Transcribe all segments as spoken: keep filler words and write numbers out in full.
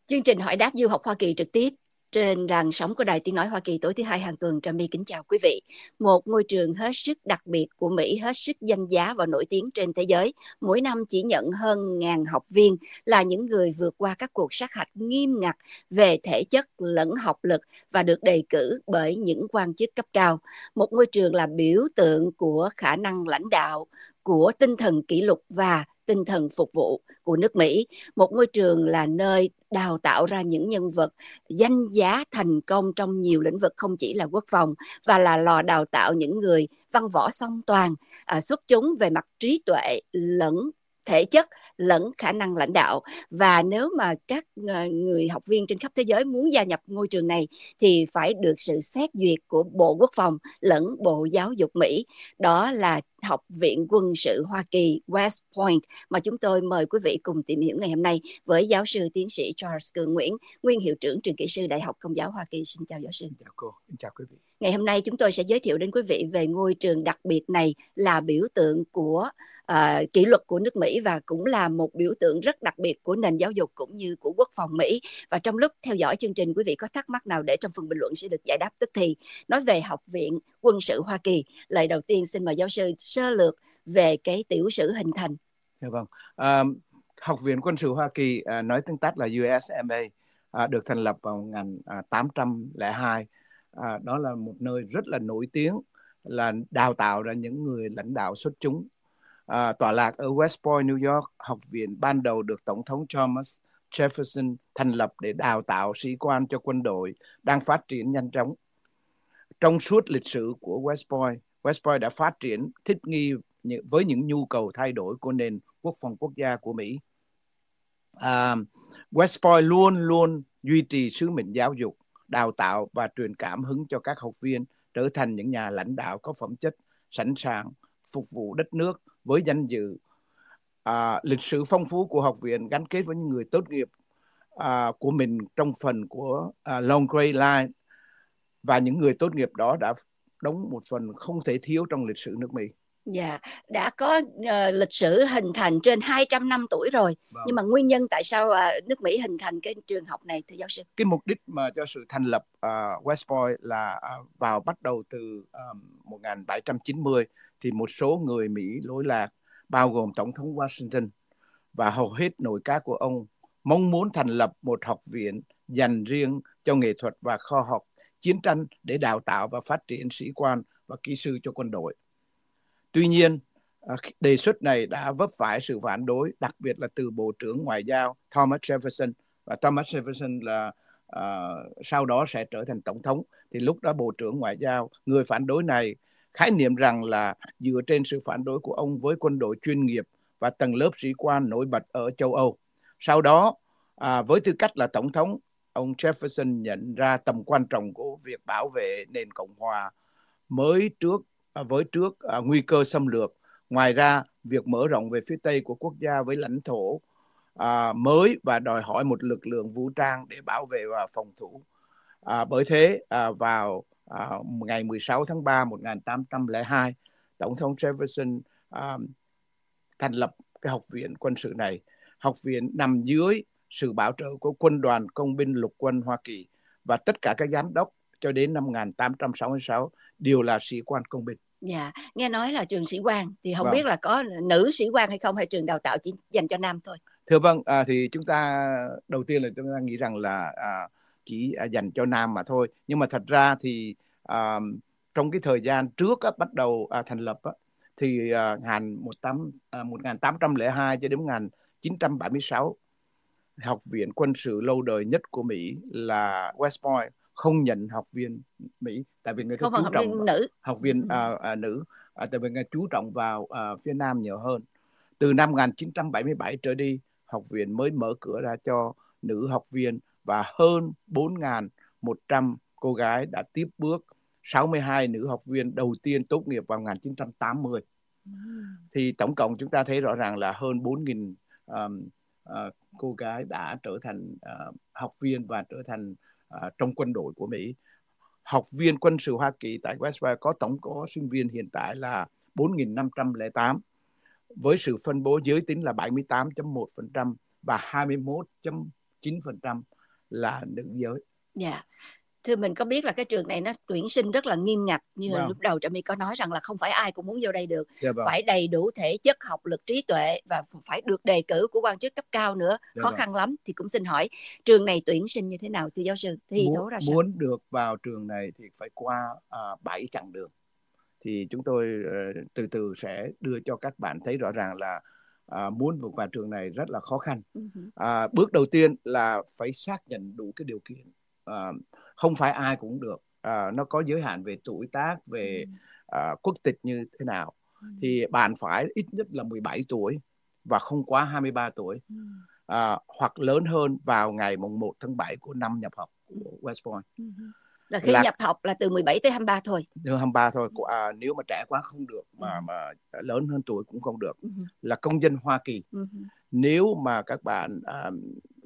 Chương trình hỏi đáp du học Hoa Kỳ trực tiếp trên làn sóng của Đài Tiếng nói Hoa Kỳ tối thứ hai hàng tuần. Trà My kính chào quý vị. Một ngôi trường hết sức đặc biệt của Mỹ, hết sức danh giá và nổi tiếng trên thế giới, mỗi năm chỉ nhận hơn ngàn học viên, là những người vượt qua các cuộc sát hạch nghiêm ngặt về thể chất lẫn học lực và được đề cử bởi những quan chức cấp cao. Một ngôi trường là biểu tượng của khả năng lãnh đạo, của tinh thần kỷ luật và tinh thần phục vụ của nước Mỹ. Một ngôi trường là nơi đào tạo ra những nhân vật danh giá thành công trong nhiều lĩnh vực, không chỉ là quốc phòng, và là lò đào tạo những người văn võ song toàn, à, xuất chúng về mặt trí tuệ lẫn thể chất lẫn khả năng lãnh đạo. Và nếu mà các người học viên trên khắp thế giới muốn gia nhập ngôi trường này thì phải được sự xét duyệt của Bộ Quốc phòng lẫn Bộ Giáo dục Mỹ. Đó là Học viện Quân sự Hoa Kỳ West Point mà chúng tôi mời quý vị cùng tìm hiểu ngày hôm nay với giáo sư tiến sĩ Charles Cường Nguyễn, nguyên hiệu trưởng trường kỹ sư Đại học Công giáo Hoa Kỳ. Xin chào giáo sư. Chào cô, chào quý vị. Ngày hôm nay chúng tôi sẽ giới thiệu đến quý vị về ngôi trường đặc biệt này, là biểu tượng của uh, kỷ luật của nước Mỹ và cũng là một biểu tượng rất đặc biệt của nền giáo dục cũng như của quốc phòng Mỹ. Và trong lúc theo dõi chương trình, quý vị có thắc mắc nào để trong phần bình luận sẽ được giải đáp tức thì. Nói về Học viện Quân sự Hoa Kỳ, lời đầu tiên xin mời giáo sư sơ lược về cái tiểu sử hình thành. Dạ vâng. À, Học viện Quân sự Hoa Kỳ, à, nói tiếng tắt là U S M A, à, được thành lập vào một nghìn tám trăm lẻ hai. À, đó là một nơi rất là nổi tiếng, là đào tạo ra những người lãnh đạo xuất chúng. À, tọa lạc ở West Point, New York, học viện ban đầu được Tổng thống Thomas Jefferson thành lập để đào tạo sĩ quan cho quân đội đang phát triển nhanh chóng. Trong suốt lịch sử của West Point, West Point đã phát triển thích nghi với những nhu cầu thay đổi của nền quốc phòng quốc gia của Mỹ. À, West Point luôn luôn duy trì sứ mệnh giáo dục, đào tạo và truyền cảm hứng cho các học viên trở thành những nhà lãnh đạo có phẩm chất, sẵn sàng phục vụ đất nước với danh dự. À, lịch sử phong phú của học viện gắn kết với những người tốt nghiệp à, của mình trong phần của à, Long Gray Line, và những người tốt nghiệp đó đã đóng một phần không thể thiếu trong lịch sử nước Mỹ. Dạ, yeah, đã có uh, lịch sử hình thành trên hai trăm năm tuổi rồi. Vâng. Nhưng mà nguyên nhân tại sao uh, nước Mỹ hình thành cái trường học này thưa giáo sư? Cái mục đích mà cho sự thành lập uh, West Point là uh, vào bắt đầu từ um, một nghìn bảy trăm chín mươi thì một số người Mỹ lỗi lạc, bao gồm Tổng thống Washington và hầu hết nội các của ông, mong muốn thành lập một học viện dành riêng cho nghệ thuật và khoa học chiến tranh để đào tạo và phát triển sĩ quan và kỹ sư cho quân đội. Tuy nhiên, đề xuất này đã vấp phải sự phản đối, đặc biệt là từ Bộ trưởng Ngoại giao Thomas Jefferson. Và Thomas Jefferson là uh, sau đó sẽ trở thành Tổng thống. Thì lúc đó Bộ trưởng Ngoại giao, người phản đối này, khái niệm rằng là dựa trên sự phản đối của ông với quân đội chuyên nghiệp và tầng lớp sĩ quan nổi bật ở châu Âu. Sau đó, à, với tư cách là Tổng thống, ông Jefferson nhận ra tầm quan trọng của việc bảo vệ nền Cộng hòa mới trước à, với trước à, nguy cơ xâm lược. Ngoài ra, việc mở rộng về phía Tây của quốc gia với lãnh thổ à, mới và đòi hỏi một lực lượng vũ trang để bảo vệ và phòng thủ. À, bởi thế, à, vào à, ngày mười sáu tháng ba năm một nghìn tám trăm lẻ hai, Tổng thống Jefferson à, thành lập cái học viện quân sự này. Học viện nằm dưới sự bảo trợ của Quân đoàn Công binh Lục quân Hoa Kỳ, và tất cả các giám đốc cho đến năm một nghìn tám trăm sáu mươi sáu đều là sĩ quan công binh. Dạ, nghe nói là trường sĩ quan, thì không Vâng. biết là có nữ sĩ quan hay không, hay trường đào tạo chỉ dành cho nam thôi? Thưa vâng, à, thì chúng ta đầu tiên là chúng ta nghĩ rằng là à, chỉ à, dành cho nam mà thôi. Nhưng mà thật ra thì à, trong cái thời gian trước á, bắt đầu à, thành lập á, thì à, một nghìn tám trăm lẻ hai cho đến một nghìn chín trăm bảy mươi sáu, học viện quân sự lâu đời nhất của Mỹ là West Point không nhận học viên Mỹ, tại vì người ta chú trọng vào, nữ học viên à, à, nữ à, tại vì người chú trọng vào à, phía nam nhiều hơn. Từ năm một nghìn chín trăm bảy mươi bảy trở đi, học viện mới mở cửa ra cho nữ học viên, và hơn bốn nghìn một trăm cô gái đã tiếp bước. sáu mươi hai nữ học viên đầu tiên tốt nghiệp vào một nghìn chín trăm tám mươi. Mm. Thì tổng cộng chúng ta thấy rõ ràng là hơn bốn nghìn um, uh, cô gái đã trở thành uh, học viên và trở thành uh, trong quân đội của Mỹ. Học viên quân sự Hoa Kỳ tại West Point có tổng có sinh viên hiện tại là bốn nghìn năm trăm lẻ tám, với sự phân bố giới tính là bảy mươi tám phẩy một phần trăm và hai mươi mốt phẩy chín phần trăm là nữ giới. Dạ. Yeah. Thưa mình có biết là cái trường này nó tuyển sinh rất là nghiêm ngặt, như Vâng. lúc đầu Trà My có nói rằng là không phải ai cũng muốn vô đây được, Dạ vâng. phải đầy đủ thể chất, học lực, trí tuệ và phải được đề cử của quan chức cấp cao nữa, Dạ khó vâng. khăn lắm. Thì cũng xin hỏi trường này tuyển sinh như thế nào thưa giáo sư? Thi Muốn, thố ra sao? muốn được vào trường này thì phải qua bảy uh, chặng đường. Thì chúng tôi uh, từ từ sẽ đưa cho các bạn thấy rõ ràng là uh, muốn vào trường này rất là khó khăn. Uh, bước đầu tiên là phải xác nhận đủ cái điều kiện. Uh, không phải ai cũng được. Uh, nó có giới hạn về tuổi tác, về uh, quốc tịch như thế nào. Thì bạn phải ít nhất là mười bảy tuổi và không quá hai mươi ba tuổi. Uh, hoặc lớn hơn vào ngày mùng một tháng bảy của năm nhập học của West Point. Là khi là, nhập học là từ mười bảy tới hai mươi ba thôi. Từ hai mươi ba thôi. À, nếu mà trẻ quá không được, mà mà lớn hơn tuổi cũng không được. Uh-huh. Là công dân Hoa Kỳ. Uh-huh. Nếu mà các bạn uh,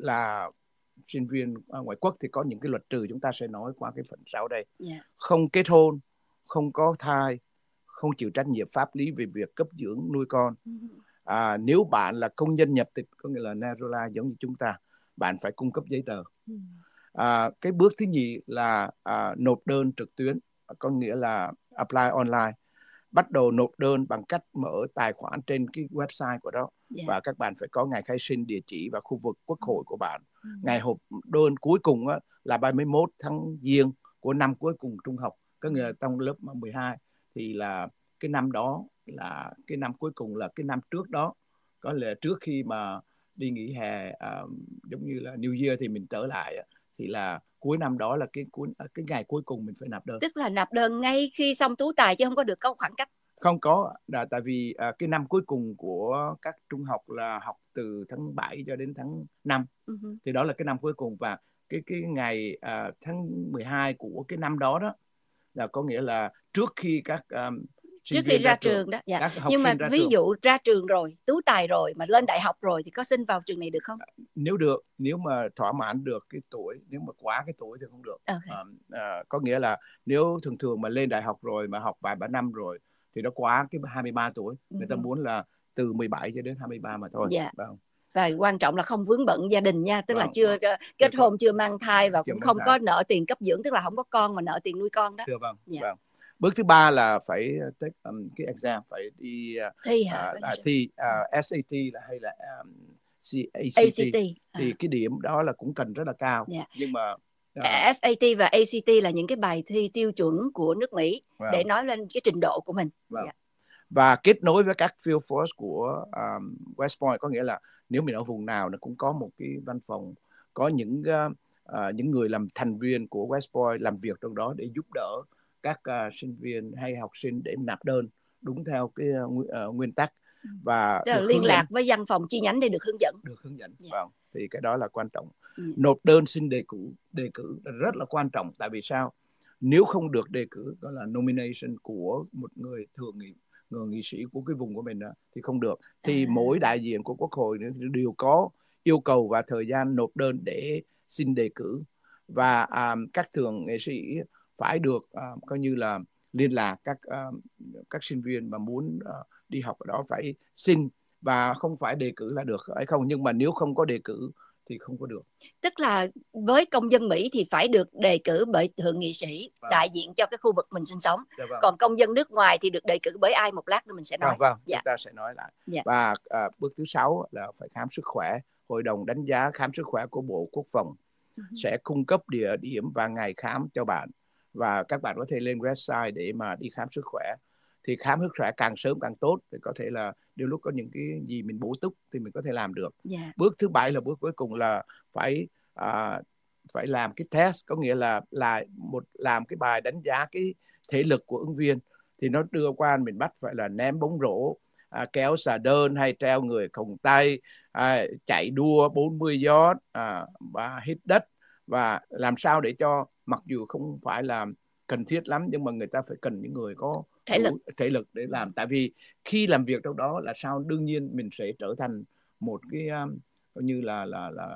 là sinh viên ngoại quốc thì có những cái luật trừ chúng ta sẽ nói qua cái phần sau đây. Yeah. Không kết hôn, không có thai, không chịu trách nhiệm pháp lý về việc cấp dưỡng nuôi con. Uh-huh. À, nếu bạn là công nhân nhập tịch, có nghĩa là naturalized giống như chúng ta, bạn phải cung cấp giấy tờ. Uh-huh. À, cái bước thứ nhì là à, nộp đơn trực tuyến, có nghĩa là apply online. Bắt đầu nộp đơn bằng cách mở tài khoản trên cái website của đó. Yeah. Và các bạn phải có ngày khai sinh, địa chỉ và khu vực quốc hội của bạn. Mm. Ngày hộp đơn cuối cùng á, là ba mươi mốt tháng Giêng của năm cuối cùng trung học, có nghĩa là trong lớp mười hai. Thì là cái năm đó là cái năm cuối cùng, là cái năm trước đó, có lẽ trước khi mà đi nghỉ hè, uh, giống như là New Year thì mình trở lại, thì là cuối năm đó là cái cuối cái ngày cuối cùng mình phải nạp đơn. Tức là nạp đơn ngay khi xong tú tài chứ không có được có khoảng cách. Không có, là tại vì à, cái năm cuối cùng của các trung học là học từ tháng bảy cho đến tháng năm. Uh-huh. Thì đó là cái năm cuối cùng, và cái cái ngày à, tháng mười hai của cái năm đó đó là có nghĩa là trước khi các um, trước khi ra, ra trường, trường đó. Dạ. Nhưng mà ví trường. dụ ra trường rồi, tú tài rồi mà lên đại học rồi thì có xin vào trường này được không? Nếu được, nếu mà thỏa mãn được cái tuổi, nếu mà quá cái tuổi thì không được. Okay. À, à, có nghĩa là nếu thường thường mà lên đại học rồi mà học vài ba năm rồi thì nó quá cái hai mươi ba tuổi. Uh-huh. Người ta muốn là từ mười bảy cho đến hai mươi ba mà thôi. Dạ. Vâng. Và quan trọng là không vướng bận gia đình nha, tức vâng, là chưa vâng. kết hôn, chưa mang thai và chưa cũng không thai. Có nợ tiền cấp dưỡng, tức là không có con mà nợ tiền nuôi con đó. Chưa, vâng. Dạ. Vâng. Bước thứ ba là phải take um, cái exam, phải đi uh, thi hả? Uh, uh, thi uh, ét a tê là hay là um, a xê tê, a xê tê. À. Thì cái điểm đó là cũng cần rất là cao. Yeah. Nhưng mà uh, ét a tê và a xê tê là những cái bài thi tiêu chuẩn của nước Mỹ, wow. để nói lên cái trình độ của mình. Wow. Yeah. Và kết nối với các field force của um, West Point, có nghĩa là nếu mình ở vùng nào nó cũng có một cái văn phòng, có những uh, uh, những người làm thành viên của West Point làm việc trong đó để giúp đỡ các uh, sinh viên hay học sinh để nạp đơn đúng theo cái uh, uh, nguyên tắc. Và liên lạc với văn phòng chi nhánh để được hướng dẫn. Được hướng dẫn. Yeah. Vâng. Thì cái đó là quan trọng. Yeah. Nộp đơn xin đề cử, đề cử rất là quan trọng. Tại vì sao? Nếu không được đề cử, đó là nomination của một người thường nghị, người nghị sĩ của cái vùng của mình đó, thì không được. Thì à. mỗi đại diện của Quốc hội đều có yêu cầu và thời gian nộp đơn để xin đề cử. Và um, các thường nghệ sĩ phải được um, coi như là liên lạc các um, các sinh viên mà muốn uh, đi học ở đó, phải xin, và không phải đề cử là được hay không, nhưng mà nếu không có đề cử thì không có được. Tức là với công dân Mỹ thì phải được đề cử bởi thượng nghị sĩ, vâng. đại diện cho cái khu vực mình sinh sống. Dạ, vâng. Còn công dân nước ngoài thì được đề cử bởi ai, một lát nữa mình sẽ nói. Vâng, vâng. Dạ. Chúng ta sẽ nói lại. Dạ. Và à, bước thứ sáu là phải khám sức khỏe. Hội đồng đánh giá khám sức khỏe của Bộ Quốc phòng uh-huh. sẽ cung cấp địa điểm và ngày khám cho bạn. Và các bạn có thể lên website để mà đi khám sức khỏe. Thì khám sức khỏe càng sớm càng tốt, thì có thể là đôi lúc có những cái gì mình bổ túc thì mình có thể làm được. Yeah. Bước thứ bảy là bước cuối cùng là phải à, phải làm cái test, có nghĩa là là một làm cái bài đánh giá cái thể lực của ứng viên. Thì nó đưa qua mình bắt phải là ném bóng rổ, à, kéo xà đơn hay treo người khổng tay, à, chạy đua bốn mươi yard, à, và hít đất, và làm sao để cho mặc dù không phải là cần thiết lắm, nhưng mà người ta phải cần những người có thể lực, thể lực để làm. Tại vì khi làm việc trong đó là sao, đương nhiên mình sẽ trở thành một cái um, như là là là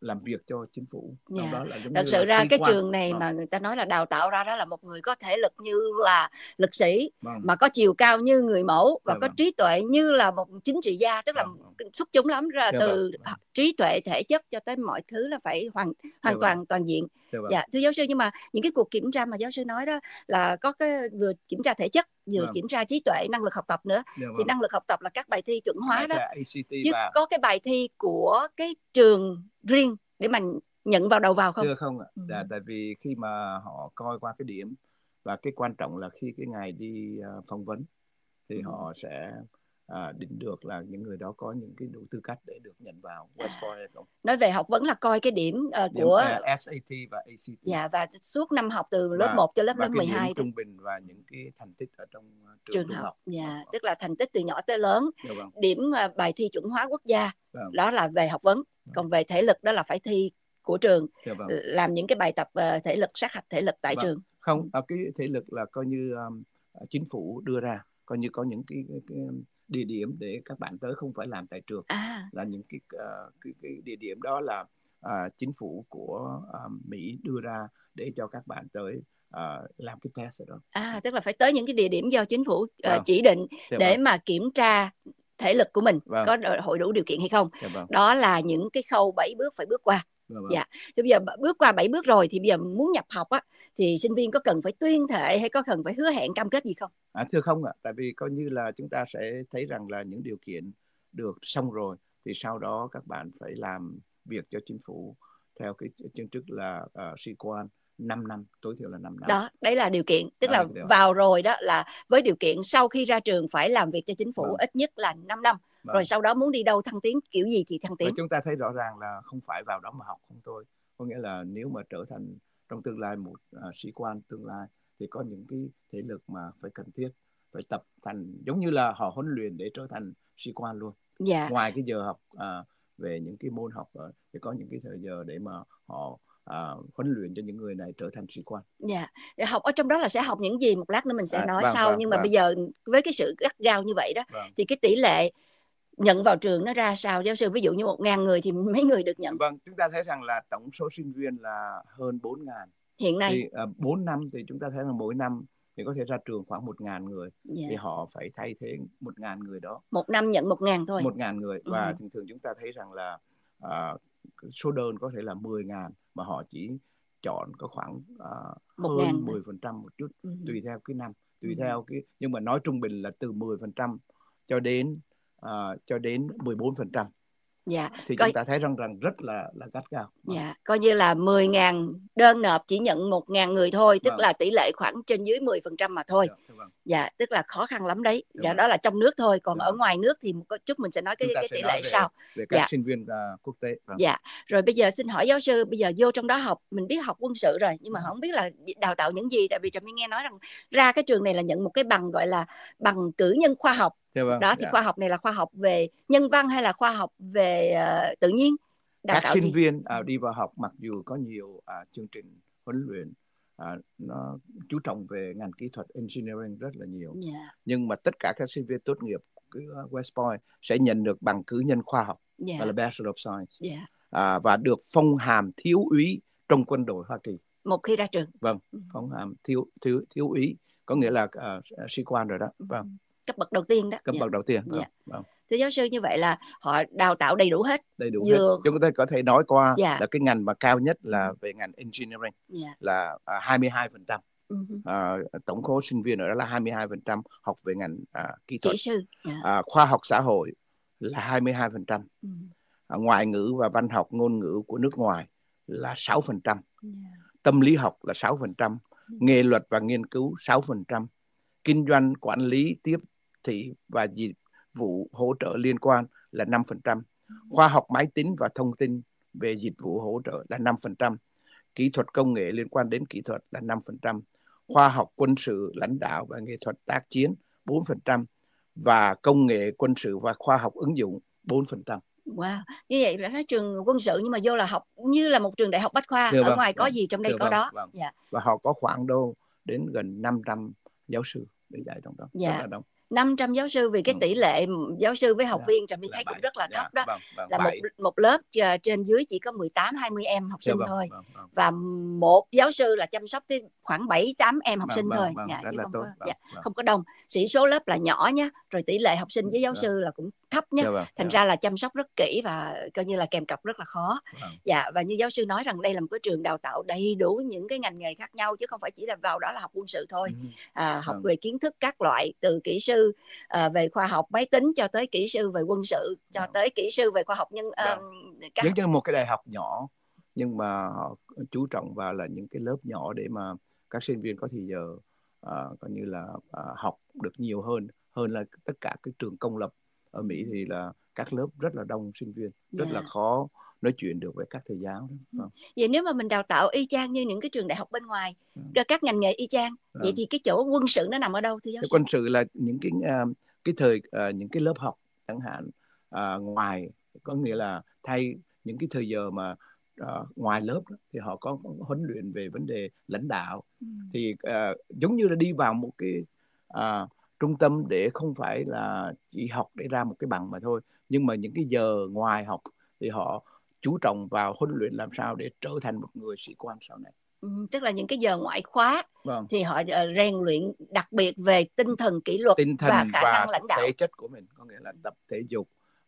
làm việc cho chính phủ. Yeah. Đó là giống Thật như sự là ra cái quan. trường này Vâng. mà người ta nói là đào tạo ra đó là một người có thể lực như là lực sĩ, Vâng. mà có chiều cao như người mẫu và Dạ có vâng. trí tuệ như là một chính trị gia, tức là Vâng, vâng. xuất chúng lắm, ra Dạ từ vâng. trí tuệ, thể chất cho tới mọi thứ là phải hoàn hoàn Dạ toàn vâng. toàn diện. Dạ vâng. Dạ, thưa giáo sư, nhưng mà những cái cuộc kiểm tra mà giáo sư nói đó là có cái vừa kiểm tra thể chất, vừa Vâng. kiểm tra trí tuệ, năng lực học tập nữa. Dạ Thì vâng. năng lực học tập là các bài thi chuẩn hóa Bài đó, thi a xê tê chứ và có cái bài thi của cái trường riêng để mà nhận vào đầu vào không? Thưa không ạ. Ừ. Dạ, tại vì khi mà họ coi qua cái điểm, và cái quan trọng là khi cái ngày đi uh, phỏng vấn thì Ừ. họ sẽ uh, định được là những người đó có những cái đủ tư cách để được nhận vào West Point hay không. Nói về học vấn là coi cái điểm, uh, Điểm của uh, ét a tê và a xê tê. Dạ, và suốt năm học từ lớp Và, một cho lớp và lớp cái mười điểm hai đó. trung bình và những cái thành tích ở trong uh, trường, Trường trung học. học. Dạ, Vâng. tức là thành tích từ nhỏ tới lớn. Dạ vâng. Điểm uh, bài thi chuẩn hóa quốc gia, Vâng. đó là về học vấn. Vâng. Còn về thể lực đó là phải thi của trường. Dạ vâng. Làm những cái bài tập uh, thể lực, sát hạch thể lực tại Vâng. trường. Không, ở cái thể lực là coi như um, chính phủ đưa ra, coi như có những cái, cái, cái địa điểm để các bạn tới, không phải làm tại trường. À. Là những cái, uh, cái, cái địa điểm đó là uh, chính phủ của uh, Mỹ đưa ra để cho các bạn tới uh, làm cái test ở đó. À, tức là phải tới những cái địa điểm do chính phủ uh, Vâng. chỉ định Dạ để vâng. mà kiểm tra thể lực của mình. Vâng. Có hội đủ điều kiện hay không. Dạ vâng. Đó là những cái khâu bảy bước phải bước qua. Vâng. Dạ. Thì bây giờ bước qua bảy bước rồi thì bây giờ muốn nhập học á, thì sinh viên có cần phải tuyên thệ hay có cần phải hứa hẹn cam kết gì không? À, thưa không ạ, tại vì coi như là chúng ta sẽ thấy rằng là những điều kiện được xong rồi thì sau đó các bạn phải làm việc cho chính phủ theo cái chương trình là uh, sĩ quan năm năm, tối thiểu là năm năm. Đó, đấy là điều kiện, tức đó là là vào rồi đó là với điều kiện sau khi ra trường phải làm việc cho chính phủ vâng. ít nhất là năm năm. Vâng. Rồi sau đó muốn đi đâu thăng tiến kiểu gì thì thăng tiến. Và chúng ta thấy rõ ràng là không phải vào đó mà học không thôi. Có nghĩa là nếu mà trở thành trong tương lai một uh, sĩ quan tương lai thì có những cái thể lực mà phải cần thiết, phải tập thành giống như là họ huấn luyện để trở thành sĩ quan luôn. Dạ. Ngoài cái giờ học uh, về những cái môn học uh, thì có những cái thời giờ để mà họ uh, huấn luyện cho những người này trở thành sĩ quan. Dạ. Để học ở trong đó là sẽ học những gì một lát nữa mình sẽ à, nói vâng, sau. vâng, nhưng mà vâng. bây giờ với cái sự gắt gao như vậy đó, vâng. thì cái tỷ lệ nhận vào trường nó ra sao giáo sư? Ví dụ như một ngàn người thì mấy người được nhận? Vâng, chúng ta thấy rằng là tổng số sinh viên là hơn bốn ngàn. Hiện nay thì uh, bốn năm thì chúng ta thấy là mỗi năm thì có thể ra trường khoảng một ngàn người. Yeah. Thì họ phải thay thế một ngàn người đó. Một năm nhận một ngàn thôi. Một ngàn người. Và ừ. thường thường chúng ta thấy rằng là uh, số đơn có thể là mười ngàn mà họ chỉ chọn có khoảng uh, hơn mười phần trăm một chút. ừ. Tùy theo cái năm, tùy ừ. theo cái, nhưng mà nói trung bình là từ mười phần trăm cho đến uh, cho đến mười bốn phần trăm. Dạ. Thì Coi... chúng ta thấy rằng rằng rất là là gắt gao. Dạ, coi như là mười ngàn đơn nộp chỉ nhận một ngàn người thôi, tức vâng. là tỷ lệ khoảng trên dưới mười phần trăm mà thôi. Dạ, vâng. Dạ, tức là khó khăn lắm đấy. Dạ, vâng. Đó là trong nước thôi, còn dạ, ở ngoài nước thì một chút mình sẽ nói cái, cái tỷ lệ về, sau. Về các dạ. sinh viên uh, quốc tế. Vâng. Dạ, rồi bây giờ xin hỏi giáo sư, bây giờ vô trong đó học, mình biết học quân sự rồi, nhưng mà không biết là đào tạo những gì, tại vì Trà My nghe nói rằng ra cái trường này là nhận một cái bằng gọi là bằng cử nhân khoa học. Dạ, vâng. Đó thì dạ. khoa học này là khoa học về nhân văn hay là khoa học về uh, tự nhiên? Đào các sinh gì? viên uh, đi vào học mặc dù có nhiều uh, chương trình huấn luyện uh, nó chú trọng về ngành kỹ thuật engineering rất là nhiều, yeah. nhưng mà tất cả các sinh viên tốt nghiệp cái West Point sẽ nhận được bằng cử nhân khoa học, yeah. gọi là Bachelor of Science, yeah. uh, và được phong hàm thiếu úy trong quân đội Hoa Kỳ một khi ra trường. Vâng, phong hàm thiếu thiếu thiếu úy có nghĩa là uh, sĩ quan rồi đó. Vâng. Cấp bậc đầu tiên đó. Cấp yeah. bậc đầu tiên. Vâng. Yeah. Vâng. Thưa giáo sư, như vậy là họ đào tạo đầy đủ hết. Đầy đủ Vừa... hết. Chúng ta có thể nói qua yeah. là cái ngành mà cao nhất là về ngành engineering, yeah. là uh, hai mươi hai phần trăm. Uh-huh. Uh, tổng số sinh viên ở đó là hai mươi hai phần trăm học về ngành uh, kỹ thuật. Kỹ sư. Yeah. Uh, khoa học xã hội là hai mươi hai phần trăm. Uh-huh. Uh, ngoại ngữ và văn học ngôn ngữ của nước ngoài là sáu phần trăm. Yeah. Tâm lý học là sáu phần trăm. Uh-huh. Nghệ thuật và nghiên cứu sáu phần trăm. Kinh doanh, quản lý, tiếp thị và dịch vụ hỗ trợ liên quan là năm phần trăm. Khoa học máy tính và thông tin về dịch vụ hỗ trợ là năm phần trăm. Kỹ thuật công nghệ liên quan đến kỹ thuật là năm phần trăm. Khoa học quân sự, lãnh đạo và nghệ thuật tác chiến bốn phần trăm. Và công nghệ quân sự và khoa học ứng dụng bốn phần trăm. Wow, như vậy là nói trường quân sự nhưng mà vô là học như là một trường đại học bách khoa. Thưa ở vâng, ngoài có vâng, gì trong đây có vâng, đó. Vâng. Dạ. Và họ có khoảng đâu đến gần năm trăm giáo sư để dạy trong đó. Dạ. năm trăm giáo sư, vì cái Ừ. tỷ lệ giáo sư với học Dạ, viên Trà My là thấy cũng bảy. rất là Dạ, thấp đó. vâng, vâng, Là một bảy. một lớp uh, trên dưới chỉ có mười tám hai mươi em học Dạ, sinh vâng, thôi. vâng, vâng. Và một giáo sư là chăm sóc tới khoảng bảy tám em học Vâng, sinh vâng, thôi. vâng, Dạ, rất chứ là không tốt. có, Vâng, dạ, vâng. không có đông. Sĩ số lớp là nhỏ nhá, rồi tỷ lệ học sinh với giáo Vâng. sư là cũng thấp nhá. Dạ, vâng, Thành dạ. ra là chăm sóc rất kỹ và coi như là kèm cặp rất là khó. Vâng. Dạ, và như giáo sư nói rằng đây là một cái trường đào tạo đầy đủ những cái ngành nghề khác nhau, chứ không phải chỉ là vào đó là học quân sự thôi. Ừ. À, học Vâng. về kiến thức các loại, từ kỹ sư à, về khoa học máy tính cho tới kỹ sư về quân sự, cho Vâng. tới kỹ sư về khoa học nhân Vâng. uh, các... Giống như một cái đại học nhỏ, nhưng mà họ chú trọng vào là những cái lớp nhỏ để mà các sinh viên có thời giờ uh, coi như là uh, học được nhiều hơn hơn là tất cả các trường công lập ở Mỹ. Thì là các lớp rất là đông sinh viên, rất Yeah. là khó nói chuyện được với các thầy giáo. Vâng. Vậy nếu mà mình đào tạo y chang như những cái trường đại học bên ngoài, Vâng. các ngành nghề y chang, Vâng. vậy thì cái chỗ quân sự nó nằm ở đâu thưa giáo cái sư? Quân sự là những cái uh, cái thời uh, những cái lớp học chẳng hạn uh, ngoài, có nghĩa là thay những cái thời giờ mà uh, ngoài lớp đó, thì họ có huấn luyện về vấn đề lãnh đạo. Ừ. Thì uh, giống như là đi vào một cái uh, trung tâm để không phải là chỉ học để ra một cái bằng mà thôi, nhưng mà những cái giờ ngoài học thì họ chú trọng vào huấn luyện làm sao để trở thành một người sĩ quan sau này. Ừ, tức là những cái giờ ngoại khóa. Vâng. Thì họ uh, rèn luyện đặc biệt về tinh thần kỷ luật tinh thần và khả và năng lãnh đạo, thể chất của mình, có nghĩa là tập thể dục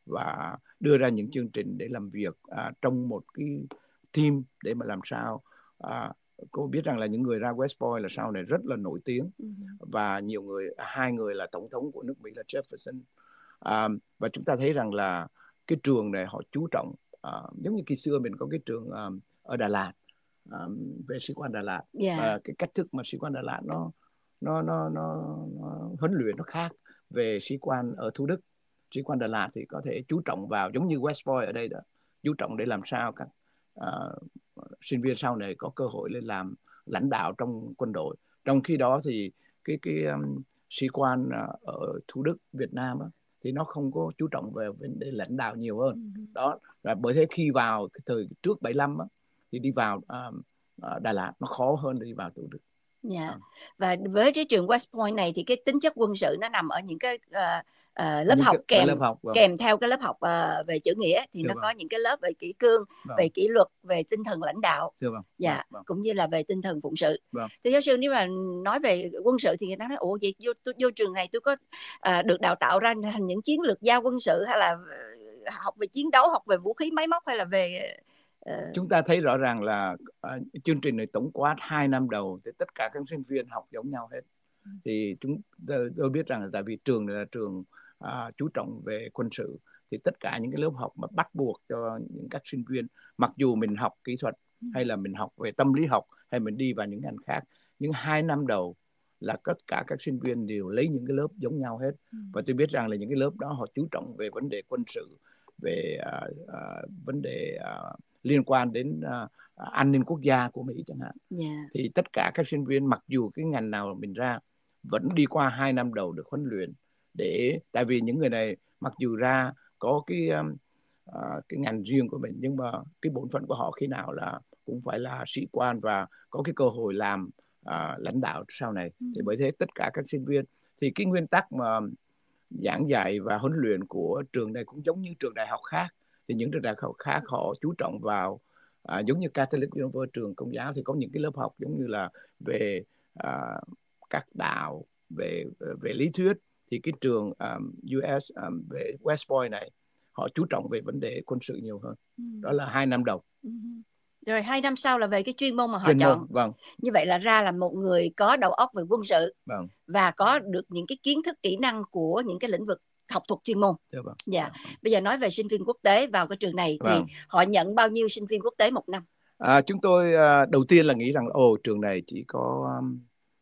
và đưa ra những chương trình để làm việc à, trong một cái team để mà làm sao à, cô biết rằng là những người ra West Point là sau này rất là nổi tiếng. Ừ. Và nhiều người, hai người là tổng thống của nước Mỹ là Jefferson, à, và chúng ta thấy rằng là cái trường này họ chú trọng à, giống như khi xưa mình có cái trường à, ở Đà Lạt, à, về sĩ quan Đà Lạt. Yeah. Và cái cách thức mà sĩ quan Đà Lạt nó nó nó nó, nó huấn luyện nó khác về sĩ quan ở Thủ Đức. Sĩ quan Đà Lạt thì có thể chú trọng vào giống như West Point ở đây đó, chú trọng để làm sao các uh, sinh viên sau này có cơ hội lên làm lãnh đạo trong quân đội. Trong khi đó thì cái cái um, sĩ quan uh, ở Thủ Đức Việt Nam á, thì nó không có chú trọng về vấn đề lãnh đạo nhiều hơn. Mm-hmm. Đó là bởi thế khi vào cái thời trước bảy mươi lăm á, thì đi vào uh, uh, Đà Lạt nó khó hơn đi vào Thủ Đức. Yeah. À. Và với cái trường West Point này thì cái tính chất quân sự nó nằm ở những cái uh, uh, lớp những học cái, kèm lớp học, vâng. kèm theo cái lớp học uh, về chữ nghĩa thì Thưa nó vâng. có những cái lớp về kỷ cương, vâng. về kỷ luật, về tinh thần lãnh đạo, vâng. dạ, vâng. cũng như là về tinh thần phụng sự. Vâng. Thì giáo sư nếu mà nói về quân sự thì người ta nói ủa vậy vô, vô trường này tôi có uh, được đào tạo ra thành những chiến lược gia quân sự, hay là học về chiến đấu, học về vũ khí máy móc, hay là về chúng ta thấy rõ ràng là uh, chương trình này tổng quát hai năm đầu thì tất cả các sinh viên học giống nhau hết. Ừ. Thì chúng tôi, tôi biết rằng là tại vì trường này là trường uh, chú trọng về quân sự, thì tất cả những cái lớp học mà bắt buộc cho những các sinh viên, mặc dù mình học kỹ thuật ừ. hay là mình học về tâm lý học hay mình đi vào những ngành khác, nhưng hai năm đầu là tất cả các sinh viên đều lấy những cái lớp giống nhau hết. Ừ. Và tôi biết rằng là những cái lớp đó họ chú trọng về vấn đề quân sự, về uh, uh, vấn đề uh, liên quan đến uh, an ninh quốc gia của Mỹ chẳng hạn. Yeah. Thì tất cả các sinh viên mặc dù cái ngành nào mình ra vẫn đi qua hai năm đầu được huấn luyện, để tại vì những người này mặc dù ra có cái um, uh, cái ngành riêng của mình, nhưng mà cái bổn phận của họ khi nào là cũng phải là sĩ quan và có cái cơ hội làm uh, lãnh đạo sau này. Mm. Thì bởi thế tất cả các sinh viên thì cái nguyên tắc mà giảng dạy và huấn luyện của trường này cũng giống như trường đại học khác. Thì những trường đại học khác họ chú trọng vào à, giống như Catholic University, trường công giáo thì có những cái lớp học giống như là về à, các đạo, về về lý thuyết. Thì cái trường um, u ét um, về West Point này họ chú trọng về vấn đề quân sự nhiều hơn. Ừ. Đó là hai năm đầu. Ừ. Rồi hai năm sau là về cái chuyên môn mà họ chuyên chọn. Môn, vâng. Như vậy là ra là một người có đầu óc về quân sự, vâng. và có được những cái kiến thức kỹ năng của những cái lĩnh vực học thuật chuyên môn. Vâng. Dạ. Vâng. Bây giờ nói về sinh viên quốc tế vào cái trường này, vâng. thì họ nhận bao nhiêu sinh viên quốc tế một năm? À, chúng tôi uh, đầu tiên là nghĩ rằng ồ trường này chỉ có um,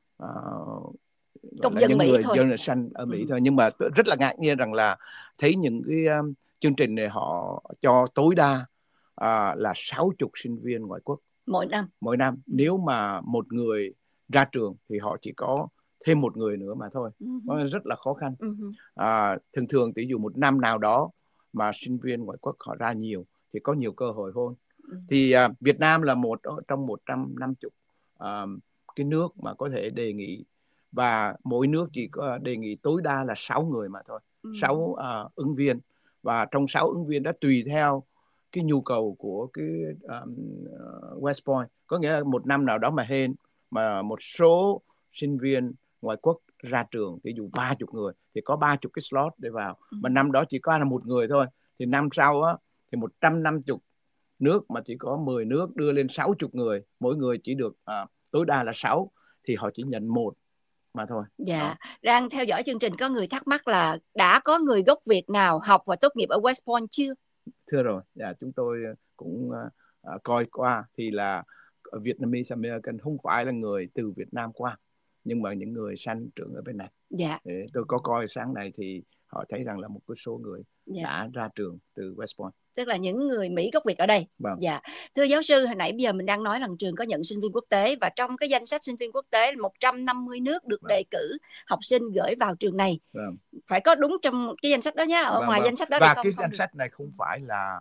uh, công dân những Mỹ người thôi, dân sanh ở Mỹ ừ. thôi. Nhưng mà rất là ngạc nhiên rằng là thấy những cái um, chương trình này họ cho tối đa uh, là sáu mươi sinh viên ngoại quốc mỗi năm. Mỗi năm. Ừ. Nếu mà một người ra trường thì họ chỉ có thêm một người nữa mà thôi. Uh-huh. Rất là khó khăn. Uh-huh. À, thường thường ví dụ một năm nào đó mà sinh viên ngoại quốc họ ra nhiều thì có nhiều cơ hội hơn. Uh-huh. Thì uh, Việt Nam là một trong một trăm năm mươi uh, cái nước mà có thể đề nghị và mỗi nước chỉ có đề nghị tối đa là sáu người mà thôi, Ừ. sáu uh, ứng viên, và trong sáu ứng viên đó tùy theo cái nhu cầu của cái um, uh, West Point, có nghĩa là một năm nào đó mà hên mà một số sinh viên ngoại quốc ra trường, ví dụ ba chục người thì có ba chục cái slot để vào, Ừ. mà năm đó chỉ có là một người thôi, thì năm sau á thì một trăm năm mươi nước mà chỉ có mười nước đưa lên sáu mươi người, mỗi người chỉ được uh, tối đa là sáu, thì họ chỉ nhận một mà thôi. Dạ, Đó. đang theo dõi chương trình có người thắc mắc là đã có người gốc Việt nào học và tốt nghiệp ở West Point chưa? Thưa rồi, dạ, chúng tôi cũng uh, uh, coi qua thì là Vietnamese American không phải là người từ Việt Nam qua, nhưng mà những người sanh trưởng ở bên này. Dạ. Để tôi có coi sáng nay thì họ thấy rằng là một cái số người Dạ. đã ra trường từ West Point. Tức là những người Mỹ gốc Việt ở đây. Vâng. Dạ. Thưa giáo sư, hồi nãy bây giờ mình đang nói rằng trường có nhận sinh viên quốc tế, và trong cái danh sách sinh viên quốc tế một trăm năm mươi nước được Vâng. đề cử học sinh gửi vào trường này. Vâng. Phải có đúng trong cái danh sách đó nhé, ở Vâng, ngoài vâng. danh sách đó và thì không, cái không danh được. sách này không phải là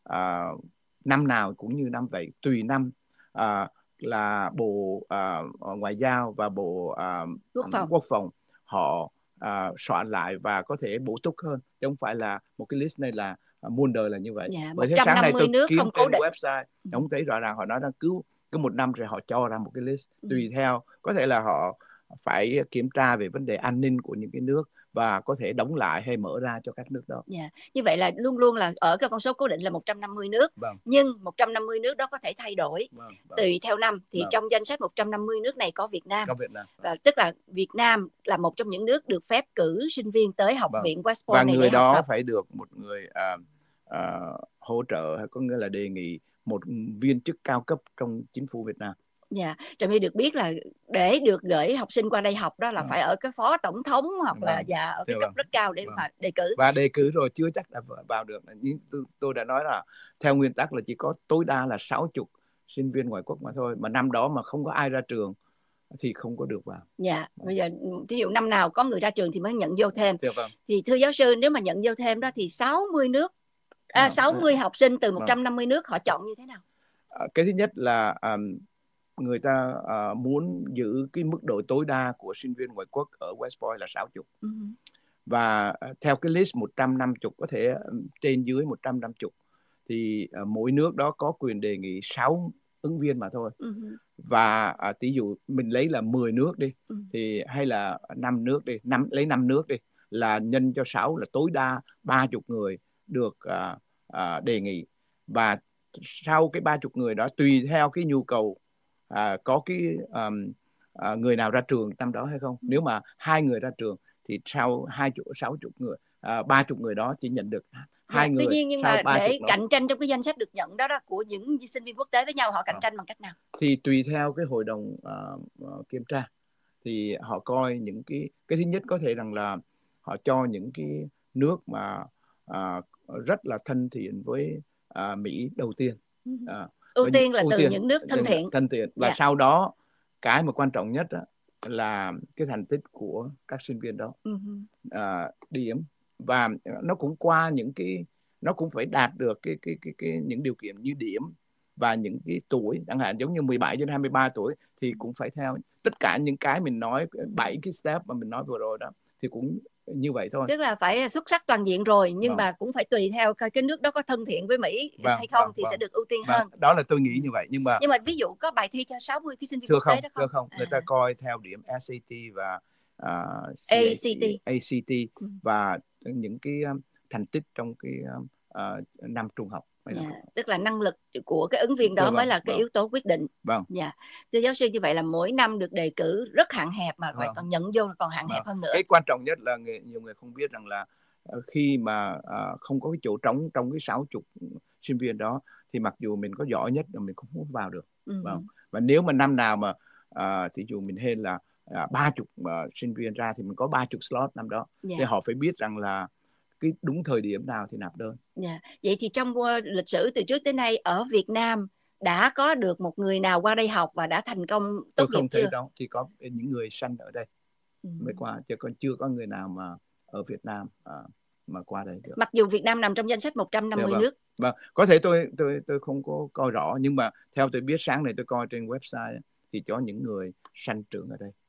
uh, năm nào cũng như năm vậy, tùy năm uh, là Bộ uh, Ngoại giao và Bộ uh, Quốc phòng. Quốc phòng họ uh, soạn lại và có thể bổ túc hơn, chứ không phải là một cái list này là uh, muôn đời là như vậy. Dạ, Bởi thế sáng nay tôi nước kiếm không trên cố định. website, Ừ. không thấy rõ ràng, họ nói rằng cứ cứ một năm rồi họ cho ra một cái list, Ừ. tùy theo, có thể là họ phải kiểm tra về vấn đề an ninh của những cái nước và có thể đóng lại hay mở ra cho các nước đó. Yeah. Như vậy là luôn luôn là ở cái con số cố định là một trăm năm mươi nước. Vâng. Nhưng một trăm năm mươi nước đó có thể thay đổi. Vâng, vâng. Tùy theo năm. Thì Vâng. trong danh sách một trăm năm mươi nước này có Việt Nam. Có Việt Nam. Vâng. Và tức là Việt Nam là một trong những nước được phép cử sinh viên tới học Vâng. viện West Point và này người để học đó tập. phải được một người à, à, hỗ trợ, hay có nghĩa là đề nghị một viên chức cao cấp trong chính phủ Việt Nam. Dạ, yeah. Trà My được biết là để được gửi học sinh qua đây học đó là Vâng. phải ở cái phó tổng thống hoặc Vâng. là dạ, ở cái Thưa cấp vâng. rất cao để Vâng. mà đề cử. Và đề cử rồi chưa chắc đã vào được. Nhưng tôi, tôi đã nói là theo nguyên tắc là chỉ có tối đa là sáu mươi sinh viên ngoại quốc mà thôi. Mà năm đó mà không có ai ra trường thì không có được vào. Dạ, yeah. Bây giờ ví dụ năm nào có người ra trường thì mới nhận vô thêm. Thưa vâng. Thì thưa giáo sư, nếu mà nhận vô thêm đó thì sáu mươi nước, à, Vâng. sáu mươi học sinh từ một trăm năm mươi Vâng. nước họ chọn như thế nào? À, cái thứ nhất là um, người ta uh, muốn giữ cái mức độ tối đa của sinh viên ngoại quốc ở West Point là sáu mươi. Uh-huh. Và uh, theo cái list một trăm năm mươi, có thể uh, trên dưới một trăm năm mươi, thì uh, mỗi nước đó có quyền đề nghị sáu ứng viên mà thôi. Uh-huh. Và uh, tỷ dụ mình lấy là mười nước đi, uh-huh. thì hay là năm nước đi, năm, lấy năm nước đi, là nhân cho sáu là tối đa ba mươi người được uh, uh, đề nghị. Và sau cái ba mươi người đó, tùy theo cái nhu cầu, à, có cái um, à, người nào ra trường năm đó hay không. Ừ. Nếu mà hai người ra trường thì sau hai chục sáu chục người, à, ba chục người đó chỉ nhận được hai dạ, người. Tuy nhiên nhưng mà để cạnh tranh trong cái danh sách được nhận đó đó của những sinh viên quốc tế với nhau, họ cạnh à. tranh bằng cách nào? Thì tùy theo cái hội đồng uh, uh, kiểm tra, thì họ coi những cái cái thứ nhất có thể rằng là họ cho những cái nước mà uh, rất là thân thiện với uh, Mỹ đầu tiên. Uh, ưu tiên là ưu từ tiên, những nước thân thiện. thân thiện. Và dạ. sau đó cái mà quan trọng nhất đó, là cái thành tích của các sinh viên đó, uh-huh. uh, điểm, và nó cũng qua những cái, nó cũng phải đạt được cái cái cái cái những điều kiện như điểm và những cái tuổi, chẳng hạn giống như mười bảy đến hai mươi ba tuổi thì cũng phải theo tất cả những cái mình nói, bảy cái step mà mình nói vừa rồi đó thì cũng như vậy thôi. Tức là phải xuất sắc toàn diện rồi, nhưng vâng. mà cũng phải tùy theo cái nước đó có thân thiện với Mỹ vâng, hay không vâng, thì vâng. sẽ được ưu tiên vâng. hơn. Đó là tôi nghĩ như vậy, nhưng mà nhưng mà ví dụ có bài thi cho sáu mươi cái sinh viên thưa quốc không, tế đó không? Thưa không, người ta à. coi theo điểm ét a tê và uh, a xê tê, a xê tê ừ. và những cái um, thành tích trong cái um, uh, năm trung học. Yeah, là... tức là năng lực của cái ứng viên đó vâng, mới là cái vâng. yếu tố quyết định. Vâng. Dạ. Thưa giáo sư, như vậy là mỗi năm được đề cử rất hạn hẹp mà vâng. còn nhận vô còn hạn vâng. hẹp hơn nữa. Cái quan trọng nhất là người, nhiều người không biết rằng là uh, khi mà uh, không có cái chỗ trống trong cái sáu mươi sinh viên đó thì mặc dù mình có giỏi nhất mà mình cũng không vào được. Ừ. Vâng. Và nếu mà năm nào mà uh, thì dù mình hên là ba mươi uh, sinh viên ra thì mình có ba mươi slot năm đó. Dạ. Thì họ phải biết rằng là cái đúng thời điểm nào thì nạp đơn. Dạ. Vậy thì trong uh, lịch sử từ trước tới nay ở Việt Nam đã có được một người nào qua đây học và đã thành công tốt nghiệp chưa? Tôi không thấy đâu, chỉ có những người sanh ở đây ừ. mới qua, chứ còn chưa có người nào mà ở Việt Nam uh, mà qua đây được. Mặc dù Việt Nam nằm trong danh sách một trăm năm mươi vâng. nước. Vâng, có thể tôi tôi tôi không có coi rõ, nhưng mà theo tôi biết sáng này tôi coi trên website thì có những người sanh trưởng ở đây.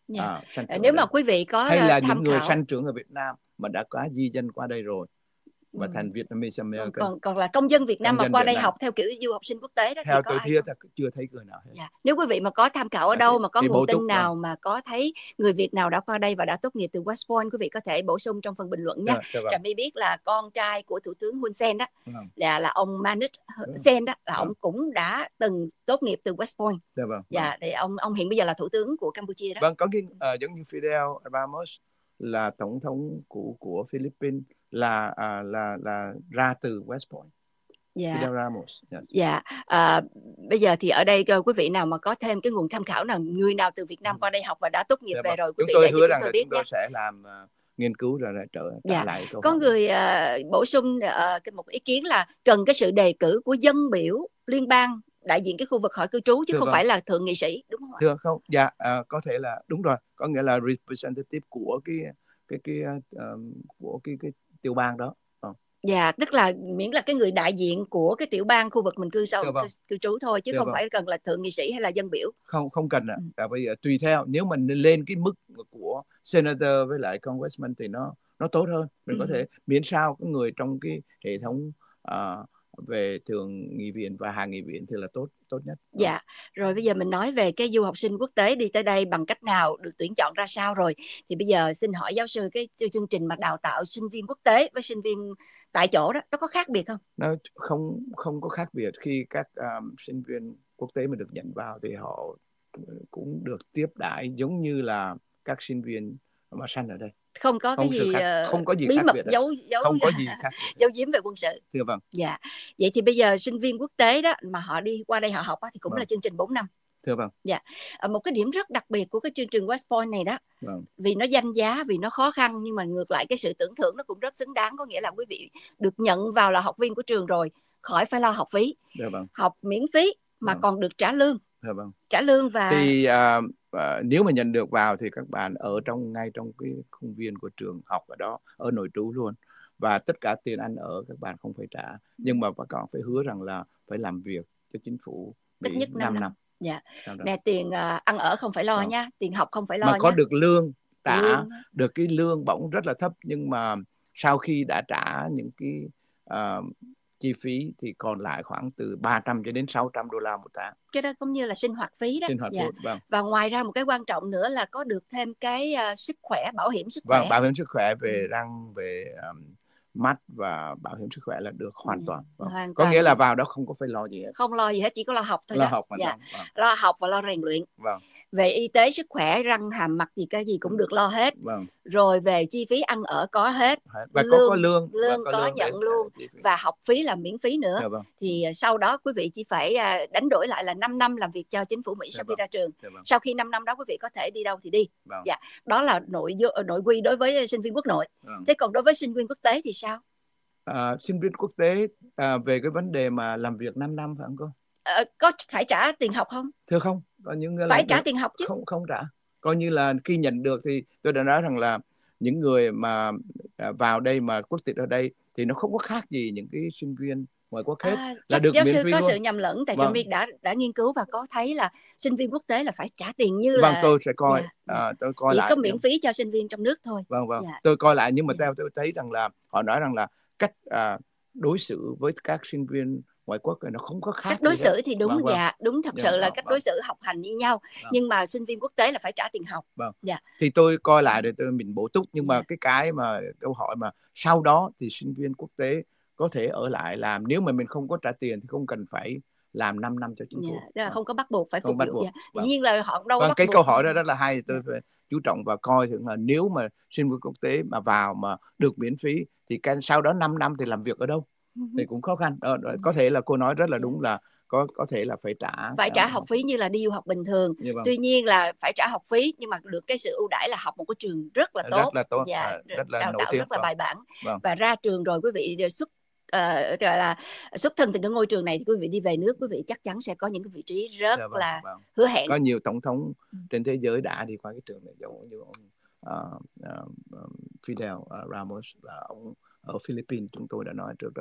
Yeah. à, sanh À, trưởng nếu ở mà đây. quý vị có Hay là tham những người khảo, sanh trưởng ở Việt Nam mà đã có di dân qua đây rồi và ừ. thành Vietnamese còn, American. còn còn là công dân Việt Nam Công mà dân qua Việt đây Nam. học theo kiểu du học sinh quốc tế đó thì Theo có tôi ai biết không? là chưa thấy người nào hết. Dạ. Nếu quý vị mà có tham khảo ở À, đâu thì- mà có thì nguồn bổ tin túc, nào vâng. mà có thấy người Việt nào đã qua đây và đã tốt nghiệp từ West Point, quý vị có thể bổ sung trong phần bình luận nha. Dạ, dạ vâng. Trà My biết là con trai của Thủ tướng Hun Sen đó, Vâng. là là ông Manut Vâng. Sen đó, là Vâng. ông cũng đã từng tốt nghiệp từ West Point. Dạ vâng. Dạ, Vâng. thì ông ông hiện bây giờ là thủ tướng của Campuchia đó. Vâng, có cái uh, giống như Fidel Ramos là tổng thống của của Philippines là à, là là ra từ West Point. Dạ. Fidel Ramos. Yes. Dạ. À, bây giờ thì ở đây quý vị nào mà có thêm cái nguồn tham khảo nào, người nào từ Việt Nam qua đây học và đã tốt nghiệp Dạ về vâng. rồi, quý Chúng vị tôi để cho hứa chúng rằng tôi là biết chúng tôi nhé. sẽ làm uh, nghiên cứu rồi lại trở trả Dạ. lại câu Có hỏi. người uh, bổ sung uh, một ý kiến là cần cái sự đề cử của dân biểu liên bang đại diện cái khu vực họ cư trú chứ Thưa không vâng. phải là thượng nghị sĩ, đúng không ạ? Thưa không, dạ uh, có thể là đúng rồi, có nghĩa là representative của cái cái cái uh, của cái cái tiểu bang đó. Vâng. Dạ, tức là miễn là cái người đại diện của cái tiểu bang khu vực mình cư sâu vâng. cư, cư trú thôi chứ Thưa không vâng. phải cần là thượng nghị sĩ hay là dân biểu. Không không cần ạ. Ừ. Tại bây giờ tùy theo, nếu mình lên cái mức của senator với lại congressman thì nó nó tốt hơn. Mình Ừ. có thể miễn sao cái người trong cái hệ thống uh, về thường nghị viện và hạ nghị viện thì là tốt tốt nhất. Dạ, rồi bây giờ mình nói về cái du học sinh quốc tế đi tới đây bằng cách nào, được tuyển chọn ra sao rồi. Thì bây giờ xin hỏi giáo sư, cái chương trình mà đào tạo sinh viên quốc tế với sinh viên tại chỗ đó, nó có khác biệt không? Nó không không có khác biệt. Khi các um, sinh viên quốc tế mà được nhận vào thì họ cũng được tiếp đãi giống như là các sinh viên mà sanh ở đây. Không có không cái gì khác, không có gì bí khác mật biệt giấu giấu không có gì khác biệt. giấu giếm về quân sự. Thưa vâng. Dạ. Vậy thì bây giờ sinh viên quốc tế đó mà họ đi qua đây họ học á, thì cũng vâng. là chương trình bốn năm. Thưa vâng. Dạ. Một cái điểm rất đặc biệt của cái chương trình West Point này đó, vâng. vì nó danh giá, vì nó khó khăn, nhưng mà ngược lại cái sự tưởng thưởng nó cũng rất xứng đáng. Có nghĩa là quý vị được nhận vào là học viên của trường rồi, khỏi phải lo học phí. Dạ vâng. Học miễn phí mà vâng. còn được trả lương. Dạ vâng. Trả lương và thì uh, uh, nếu mà nhận được vào thì các bạn ở trong ngay trong cái khuôn viên của trường học ở đó, ở nội trú luôn, và tất cả tiền ăn ở các bạn không phải trả, nhưng mà các bạn phải hứa rằng là phải làm việc cho chính phủ ít nhất năm năm. năm. Dạ. Nè, tiền uh, ăn ở không phải lo vâng. nha, tiền học không phải lo mà nha. có được lương trả, lương. được cái lương bổng rất là thấp, nhưng mà sau khi đã trả những cái uh, chi phí thì còn lại khoảng từ ba trăm cho đến sáu trăm đô la một tháng. Cái đó cũng như là sinh hoạt phí đó. Sinh hoạt dạ. phí, vâng. Và ngoài ra một cái quan trọng nữa là có được thêm cái uh, sức khỏe, bảo hiểm sức vâng, khỏe. Bảo hiểm sức khỏe về ừ. răng, về um, mắt và bảo hiểm sức khỏe là được hoàn toàn. Vâng. Hoàn có toàn nghĩa là vào đó không có phải lo gì hết. Không lo gì hết, chỉ có lo học thôi lo đó. học mà dạ. vâng. Lo học và lo rèn luyện. Vâng. Về y tế, sức khỏe, răng, hàm, mặt gì cái gì cũng được lo hết. Vâng. Rồi về chi phí ăn ở có hết. Và lương, có, có lương, lương có, có lương nhận để, luôn. Và học phí là miễn phí nữa. Dạ vâng. Thì sau đó quý vị chỉ phải đánh đổi lại là năm năm làm việc cho chính phủ Mỹ. Dạ sau vâng. khi ra trường. Dạ vâng. Sau khi năm năm đó quý vị có thể đi đâu thì đi. Vâng. Dạ. Đó là nội nội quy đối với sinh viên quốc nội. Vâng. Thế còn đối với sinh viên quốc tế thì sao? À, sinh viên quốc tế à, về cái vấn đề mà làm việc năm năm phải không cô? À, có phải trả tiền học không? Thưa không, có những người phải trả được, tiền học chứ. Không không trả. Coi như là khi nhận được thì tôi đã nói rằng là những người mà vào đây mà quốc tịch ở đây thì nó không có khác gì những cái sinh viên ngoại quốc hết. À, là được giáo miễn sư phí có luôn. sự nhầm lẫn, tại vâng. Trà My đã đã nghiên cứu và có thấy là sinh viên quốc tế là phải trả tiền như vâng, là tôi sẽ coi. dạ, dạ. À, tôi coi chỉ lại. có miễn phí cho sinh viên trong nước thôi. Vâng vâng. Dạ. Tôi coi lại nhưng mà dạ. theo tôi thấy rằng là họ nói rằng là cách à, đối xử với các sinh viên ngoại quốc này nó không có khác. Cách đối xử thì đúng. vâng, vâng. Dạ đúng, thật dạ, sự là vâng, cách vâng. đối xử học hành như nhau. Vâng. Nhưng mà sinh viên quốc tế là phải trả tiền học. Vâng. Dạ. Thì tôi coi lại rồi tôi mình bổ túc, nhưng dạ. mà cái cái mà câu hỏi mà sau đó thì sinh viên quốc tế có thể ở lại làm, nếu mà mình không có trả tiền thì không cần phải làm năm năm cho chính phủ. Dạ. Đó là vâng. không có bắt buộc phải không phục bắt vụ. buộc. Dạ. Vâng. Dĩ nhiên là họ đâu có vâng, bắt cái buộc. câu hỏi đó rất là hay, tôi dạ. phải chú trọng và coi thử là nếu mà sinh viên quốc tế mà vào mà được miễn phí thì cái sau đó năm năm thì làm việc ở đâu thì cũng khó khăn. Ờ, có thể là cô nói rất là đúng, là có có thể là phải trả phải trả học phí như là đi du học bình thường. vâng. Tuy nhiên là phải trả học phí nhưng mà được cái sự ưu đãi là học một cái trường rất là tốt, rất là tốt. Dạ, à, rất là đào nổi tạo tiếng. rất là vâng. bài bản. Vâng. Và ra trường rồi quý vị đề xuất uh, gọi là xuất thân từ cái ngôi trường này thì quý vị đi về nước quý vị chắc chắn sẽ có những cái vị trí rất dạ, vâng, là vâng. hứa hẹn. Có nhiều tổng thống trên thế giới đã đi qua cái trường này, giống như ông uh, uh, Fidel uh, Ramos là ông ở Philippines, chúng tôi đã nói trước đó.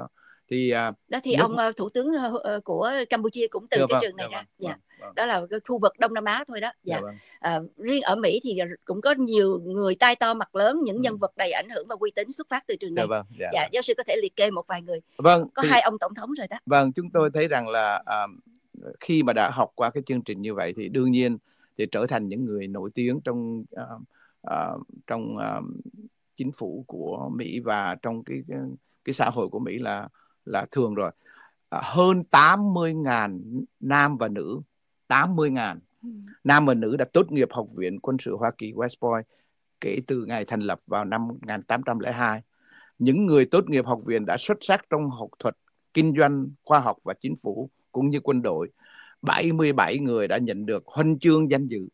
Thì uh, đó thì nước... ông uh, thủ tướng uh, của Campuchia cũng từ dạ, cái vâng, trường này dạ, ra. vâng, Dạ. vâng, vâng. Đó là cái khu vực Đông Nam Á thôi đó. Dạ. Dạ, vâng. À, riêng ở Mỹ thì cũng có nhiều người tai to mặt lớn, những ừ. nhân vật đầy ảnh hưởng và uy tín xuất phát từ trường này. Dạ, vâng, dạ, dạ vâng. Giáo sư có thể liệt kê một vài người. Vâng, có thì... hai ông tổng thống rồi đó. Vâng, chúng tôi thấy rằng là uh, khi mà đã học qua cái chương trình như vậy thì đương nhiên thì trở thành những người nổi tiếng trong uh, uh, trong uh, chính phủ của Mỹ và trong cái cái, cái xã hội của Mỹ là là thường rồi. Uh, hơn tám mươi nghìn nam và nữ, tám mươi nghìn ừ. nam và nữ đã tốt nghiệp Học viện Quân sự Hoa Kỳ West Point kể từ ngày thành lập vào năm một nghìn tám trăm lẻ hai. Những người tốt nghiệp học viện đã xuất sắc trong học thuật, kinh doanh, khoa học và chính phủ cũng như quân đội. bảy mươi bảy người đã nhận được huân chương danh dự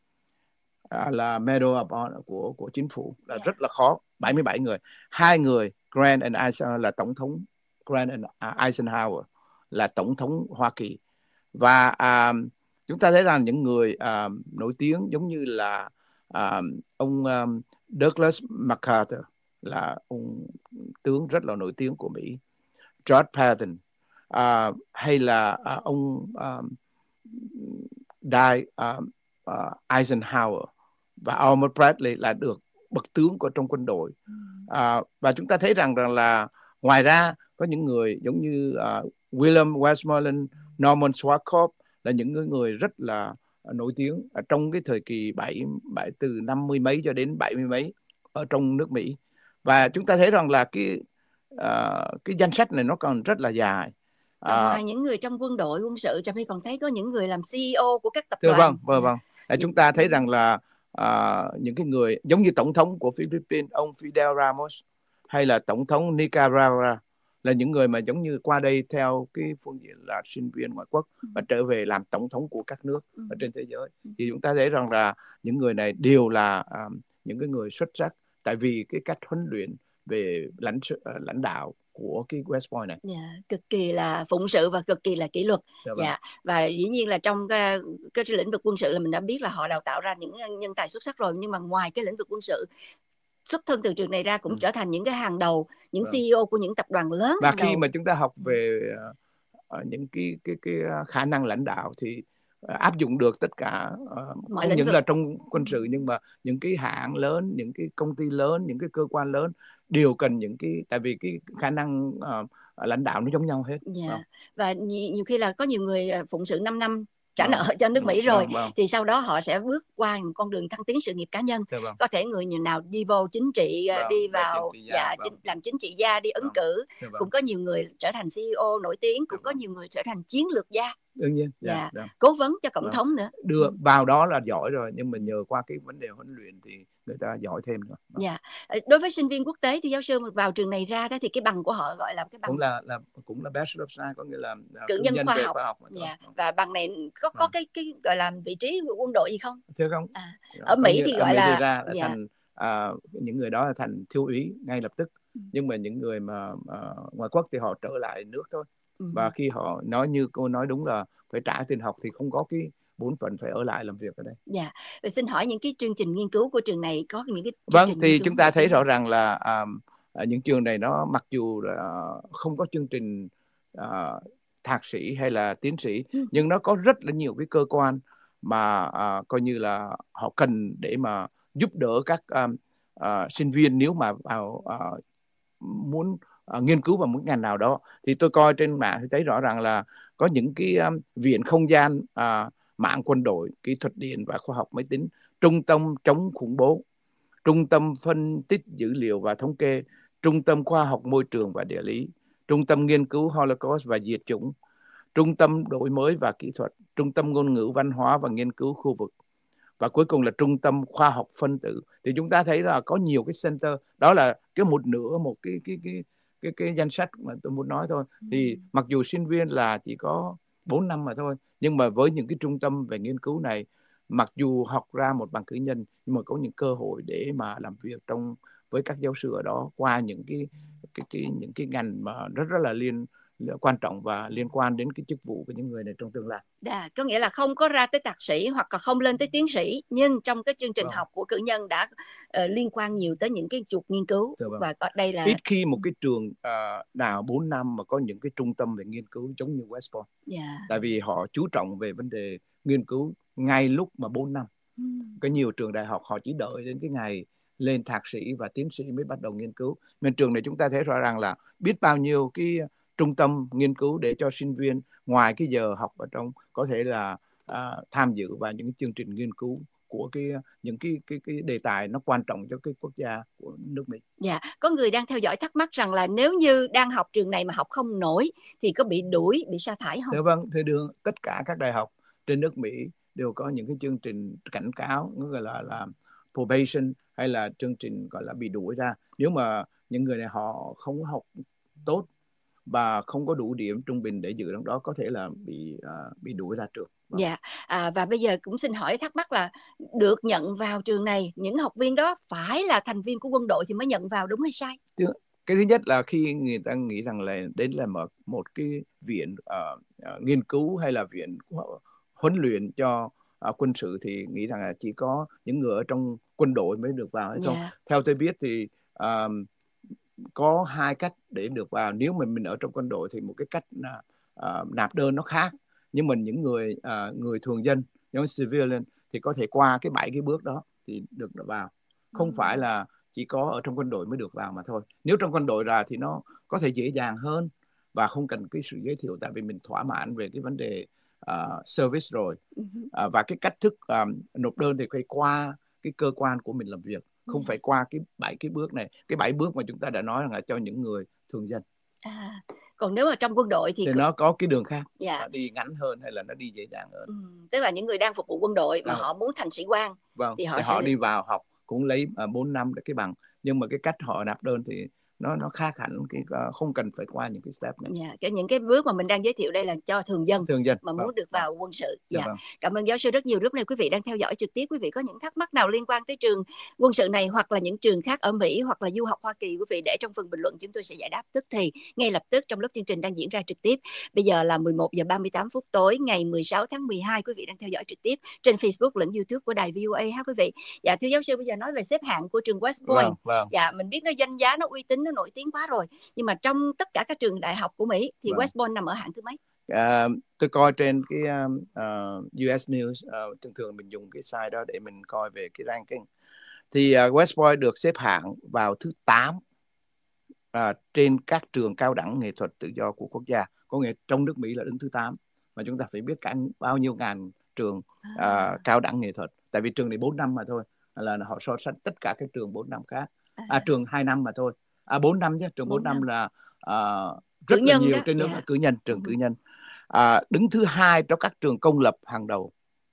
à, là Medal of Honor của của chính phủ, là yeah. rất là khó. bảy mươi bảy người. Hai người, Grant and Eisenhower là tổng thống, Grant and Eisenhower là tổng thống Hoa Kỳ. Và à, chúng ta thấy rằng những người à, nổi tiếng giống như là à, ông um, Douglas MacArthur là ông tướng rất là nổi tiếng của Mỹ, George Patton, uh, hay là uh, ông um, Dwight uh, uh, Eisenhower và Albert Bradley là được bậc tướng của trong quân đội. Uh, và chúng ta thấy rằng rằng là ngoài ra có những người giống như uh, William Westmoreland, Norman Schwarzkopf là những người rất là nổi tiếng ở trong cái thời kỳ bảy, bảy từ năm mươi mấy cho đến bảy mươi mấy ở trong nước Mỹ. Và chúng ta thấy rằng là cái uh, cái danh sách này nó còn rất là dài. Và ngoài uh, những người trong quân đội quân sự, Trà My còn thấy có những người làm xê e ô của các tập đoàn. Vâng, vâng, vâng. Để chúng ta thấy rằng là uh, những cái người giống như tổng thống của Philippines, ông Fidel Ramos, hay là tổng thống Nicaragua là những người mà giống như qua đây theo cái phương diện là sinh viên ngoại quốc và trở về làm tổng thống của các nước ở trên thế giới. Thì chúng ta thấy rằng là những người này đều là uh, những cái người xuất sắc, tại vì cái cách huấn luyện về lãnh uh, lãnh đạo của cái West Point này. Yeah, cực kỳ là phụng sự và cực kỳ là kỷ luật. Dạ, vâng. yeah. Và dĩ nhiên là trong cái, cái lĩnh vực quân sự là mình đã biết là họ đào tạo ra những nhân tài xuất sắc rồi, nhưng mà ngoài cái lĩnh vực quân sự, xuất thân từ trường này ra cũng ừ. trở thành những cái hàng đầu, những vâng. xê e ô của những tập đoàn lớn. Và khi đầu. mà chúng ta học về uh, những cái, cái cái khả năng lãnh đạo thì uh, áp dụng được tất cả, uh, không những vực. là trong quân sự nhưng mà những cái hãng lớn, những cái công ty lớn, những cái cơ quan lớn đều cần những cái, tại vì cái khả năng uh, lãnh đạo nó giống nhau hết. Yeah. Vâng. Và nhiều, nhiều khi là có nhiều người phụng sự năm năm trả nợ cho nước Mỹ rồi, vâng, vâng. thì sau đó họ sẽ bước qua một con đường thăng tiến sự nghiệp cá nhân. Vâng. Có thể người nào đi vô chính trị, vâng, đi vào chính gia, dạ, vâng. làm chính trị gia, đi ứng vâng. cử. Vâng. Cũng có nhiều người trở thành xê e ô nổi tiếng, cũng vâng. có nhiều người trở thành chiến lược gia. Đương nhiên. Dạ. Dạ. Dạ. Cố vấn cho tổng vâng. thống nữa. Đưa vào đó là giỏi rồi, nhưng mà nhờ qua cái vấn đề huấn luyện thì người ta giỏi thêm nữa. Vâng. Dạ. Đối với sinh viên quốc tế thì giáo sư vào trường này ra đó thì cái bằng của họ gọi là cái bằng cũng là là cũng là Bachelor of Science, có nghĩa là cử nhân, nhân khoa học. Khoa học dạ. Vâng. Và bằng này có có vâng. cái cái gọi là vị trí quân đội gì không? Thưa không. À. Ở Mỹ thì gọi là, ra là dạ. thành uh, những người đó là thành thiếu úy ngay lập tức. Ừ. Nhưng mà những người mà uh, ngoài quốc thì họ trở lại nước thôi. Ừ. Và khi họ nói như cô nói đúng là phải trả tiền học thì không có cái bốn tuần phải ở lại làm việc ở đây. Dạ. Và xin hỏi những cái chương trình nghiên cứu của trường này có những cái chương vâng trình thì chúng ta thấy rõ ràng là um, những trường này nó mặc dù là không có chương trình uh, thạc sĩ hay là tiến sĩ, ừ. nhưng nó có rất là nhiều cái cơ quan mà uh, coi như là họ cần để mà giúp đỡ các um, uh, sinh viên nếu mà vào uh, muốn uh, nghiên cứu vào một ngành nào đó. Thì tôi coi trên mạng thì thấy rõ ràng là có những cái um, viện không gian, uh, mạng quân đội, kỹ thuật điện và khoa học máy tính, trung tâm chống khủng bố, trung tâm phân tích dữ liệu và thống kê, trung tâm khoa học môi trường và địa lý, trung tâm nghiên cứu Holocaust và diệt chủng, trung tâm đổi mới và kỹ thuật, trung tâm ngôn ngữ văn hóa và nghiên cứu khu vực, và cuối cùng là trung tâm khoa học phân tử. Thì chúng ta thấy là có nhiều cái center, đó là cái một nửa một cái cái cái cái cái danh sách mà tôi muốn nói thôi. Thì mặc dù sinh viên là chỉ có bốn năm mà thôi, nhưng mà với những cái trung tâm về nghiên cứu này, mặc dù học ra một bằng cử nhân nhưng mà có những cơ hội để mà làm việc trong với các giáo sư ở đó qua những cái cái, cái những cái ngành mà rất rất là liên quan trọng và liên quan đến cái chức vụ của những người này trong tương lai. À, có nghĩa là không có ra tới thạc sĩ hoặc là không lên tới tiến sĩ, nhưng trong cái chương trình Vâng. học của cử nhân đã uh, liên quan nhiều tới những cái trục nghiên cứu. Vâng. Và ở đây là ít khi một cái trường uh, nào bốn năm mà có những cái trung tâm về nghiên cứu giống như West Point. Yeah. Tại vì họ chú trọng về vấn đề nghiên cứu ngay lúc mà bốn năm. Mm. Có nhiều trường đại học họ chỉ đợi đến cái ngày lên thạc sĩ và tiến sĩ mới bắt đầu nghiên cứu. Nên trường này chúng ta thấy rõ ràng là biết bao nhiêu cái trung tâm nghiên cứu để cho sinh viên ngoài cái giờ học ở trong có thể là à, tham dự vào những chương trình nghiên cứu của cái những cái cái cái đề tài nó quan trọng cho cái quốc gia của nước Mỹ. Dạ, yeah. Có người đang theo dõi thắc mắc rằng là nếu như đang học trường này mà học không nổi thì có bị đuổi, bị sa thải không? Dạ vâng, thưa đường tất cả các đại học trên nước Mỹ đều có những cái chương trình cảnh cáo, gọi là là probation hay là chương trình gọi là bị đuổi ra. Nếu mà những người này họ không học tốt và không có đủ điểm trung bình để dự trong đó, có thể là bị uh, bị đuổi ra trường. Vâng. Dạ, à, và bây giờ cũng xin hỏi thắc mắc là được nhận vào trường này, những học viên đó phải là thành viên của quân đội thì mới nhận vào, đúng hay sai? Cái thứ nhất là khi người ta nghĩ rằng là đến là một một cái viện uh, uh, nghiên cứu hay là viện huấn luyện cho uh, quân sự thì nghĩ rằng là chỉ có những người ở trong quân đội mới được vào hay không. Yeah. Theo tôi biết thì uh, có hai cách để được vào. Nếu mà mình ở trong quân đội thì một cái cách là uh, nạp đơn nó khác, nhưng mà những người uh, người thường dân, những civilian thì có thể qua cái bảy cái bước đó thì được vào. Không ừ. phải là chỉ có ở trong quân đội mới được vào mà thôi. Nếu trong quân đội ra thì nó có thể dễ dàng hơn và không cần cái sự giới thiệu, tại vì mình thỏa mãn về cái vấn đề uh, service rồi. Uh, và cái cách thức um, nộp đơn thì phải qua cái cơ quan của mình làm việc, không ừ. phải qua cái bảy cái bước này. Cái bảy bước mà chúng ta đã nói là cho những người thường dân. À, còn nếu mà trong quân đội thì, thì nó có cái đường khác, dạ. nó đi ngắn hơn hay là nó đi dễ dàng hơn. Ừ, tức là những người đang phục vụ quân đội mà à. họ muốn thành sĩ quan, vâng. thì họ thì sẽ họ đi vào học cũng lấy bốn năm để cái bằng, nhưng mà cái cách họ nạp đơn thì nó nó khác hẳn, cái không cần phải qua những cái step này. Yeah, cái những cái bước mà mình đang giới thiệu đây là cho thường dân, thường dân mà vâng. muốn được vào vâng. quân sự. Dạ. Yeah. Vâng. Cảm ơn giáo sư rất nhiều. Lúc này quý vị đang theo dõi trực tiếp, quý vị có những thắc mắc nào liên quan tới trường quân sự này hoặc là những trường khác ở Mỹ hoặc là du học Hoa Kỳ, quý vị để trong phần bình luận, chúng tôi sẽ giải đáp tức thì ngay lập tức trong lúc chương trình đang diễn ra trực tiếp. Bây giờ là mười một giờ ba mươi tám phút tối ngày mười sáu tháng mười hai, quý vị đang theo dõi trực tiếp trên Facebook lẫn YouTube của đài vê o a ha quý vị. Dạ thưa giáo sư, bây giờ nói về xếp hạng của trường West Point. Vâng. Vâng. Dạ mình biết nó danh giá, nó uy tín, nó nổi tiếng quá rồi. Nhưng mà trong tất cả các trường đại học của Mỹ thì vâng. West Point nằm ở hạng thứ mấy? Uh, tôi coi trên cái uh, u ét News, uh, thường thường mình dùng cái site đó để mình coi về cái ranking. Thì uh, West Point được xếp hạng vào thứ tám uh, trên các trường cao đẳng nghệ thuật tự do của quốc gia. Có nghĩa trong nước Mỹ là đứng thứ tám. Mà chúng ta phải biết cả bao nhiêu ngàn trường uh, à. cao đẳng nghệ thuật. Tại vì trường này bốn năm mà thôi, là họ so sánh tất cả các trường bốn năm khác. À, à trường hai năm mà thôi. À bốn năm chứ, trường bốn năm là uh, rất là nhiều đó. Trên nước yeah. cử nhân, trường ừ. cử nhân. À, đứng thứ hai trong các trường công lập hàng đầu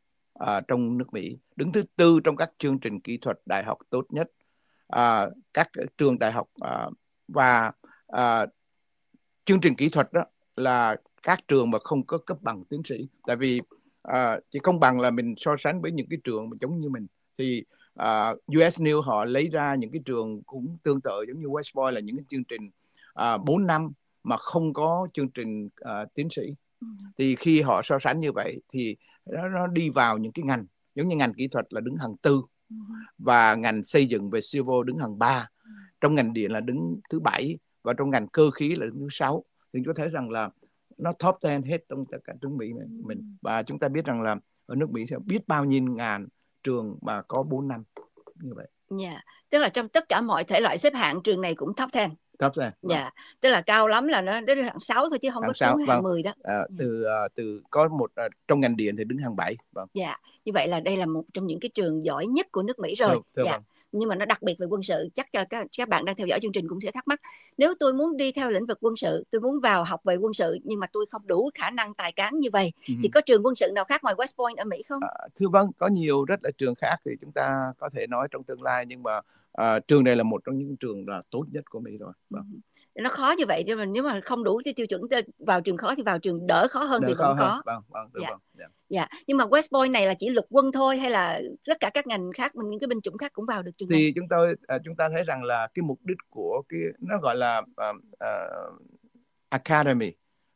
à, trong nước Mỹ, đứng thứ tư trong các chương trình kỹ thuật đại học tốt nhất, à, các trường đại học à, và à, chương trình kỹ thuật đó là các trường mà không có cấp bằng tiến sĩ. Tại vì à, chỉ công bằng là mình so sánh với những cái trường mà giống như mình thì à, u ét News họ lấy ra những cái trường cũng tương tự giống như West Point, là những cái chương trình à, bốn năm mà không có chương trình uh, tiến sĩ. Ừ. Thì khi họ so sánh như vậy thì nó, nó đi vào những cái ngành giống như ngành kỹ thuật là đứng hàng tư, ừ. và ngành xây dựng về civil đứng hàng ba, ừ. trong ngành điện là đứng thứ bảy, và trong ngành cơ khí là đứng thứ sáu. Thì chúng ta thấy rằng là nó top ten hết trong tất cả nước Mỹ này. Ừ. mình và chúng ta biết rằng là ở nước Mỹ sẽ biết bao nhiêu ngàn trường mà có bốn năm như vậy. Yeah. Tức là trong tất cả mọi thể loại xếp hạng, trường này cũng top ten. Top ten. Dạ, yeah. Tức là cao lắm là nó đến hạng sáu thôi chứ không hạng có xuống hạng vâng. mười đó. À, từ uh, từ có một uh, trong ngành điện thì đứng hàng bảy. Vâng. Dạ, như vậy là đây là một trong những cái trường giỏi nhất của nước Mỹ rồi. Thưa, thưa dạ. vâng. Nhưng mà nó đặc biệt về quân sự, chắc cho các, các bạn đang theo dõi chương trình cũng sẽ thắc mắc. Nếu tôi muốn đi theo lĩnh vực quân sự, tôi muốn vào học về quân sự nhưng mà tôi không đủ khả năng tài cán như vậy, ừ. thì có trường quân sự nào khác ngoài West Point ở Mỹ không? À, thưa vâng, có nhiều rất là trường khác thì chúng ta có thể nói trong tương lai, nhưng mà à, trường này là một trong những trường là tốt nhất của Mỹ rồi. Vâng. Ừ. Nó khó như vậy, nhưng mà nếu mà không đủ tiêu chuẩn vào trường khó thì vào trường đỡ khó hơn đỡ thì vẫn có. Vâng, vâng, dạ. Vâng. Dạ. dạ. Nhưng mà West Point này là chỉ lục quân thôi hay là tất cả các ngành khác, những cái binh chủng khác cũng vào được trường thì này? Thì chúng tôi chúng ta thấy rằng là cái mục đích của cái nó gọi là uh, uh, academy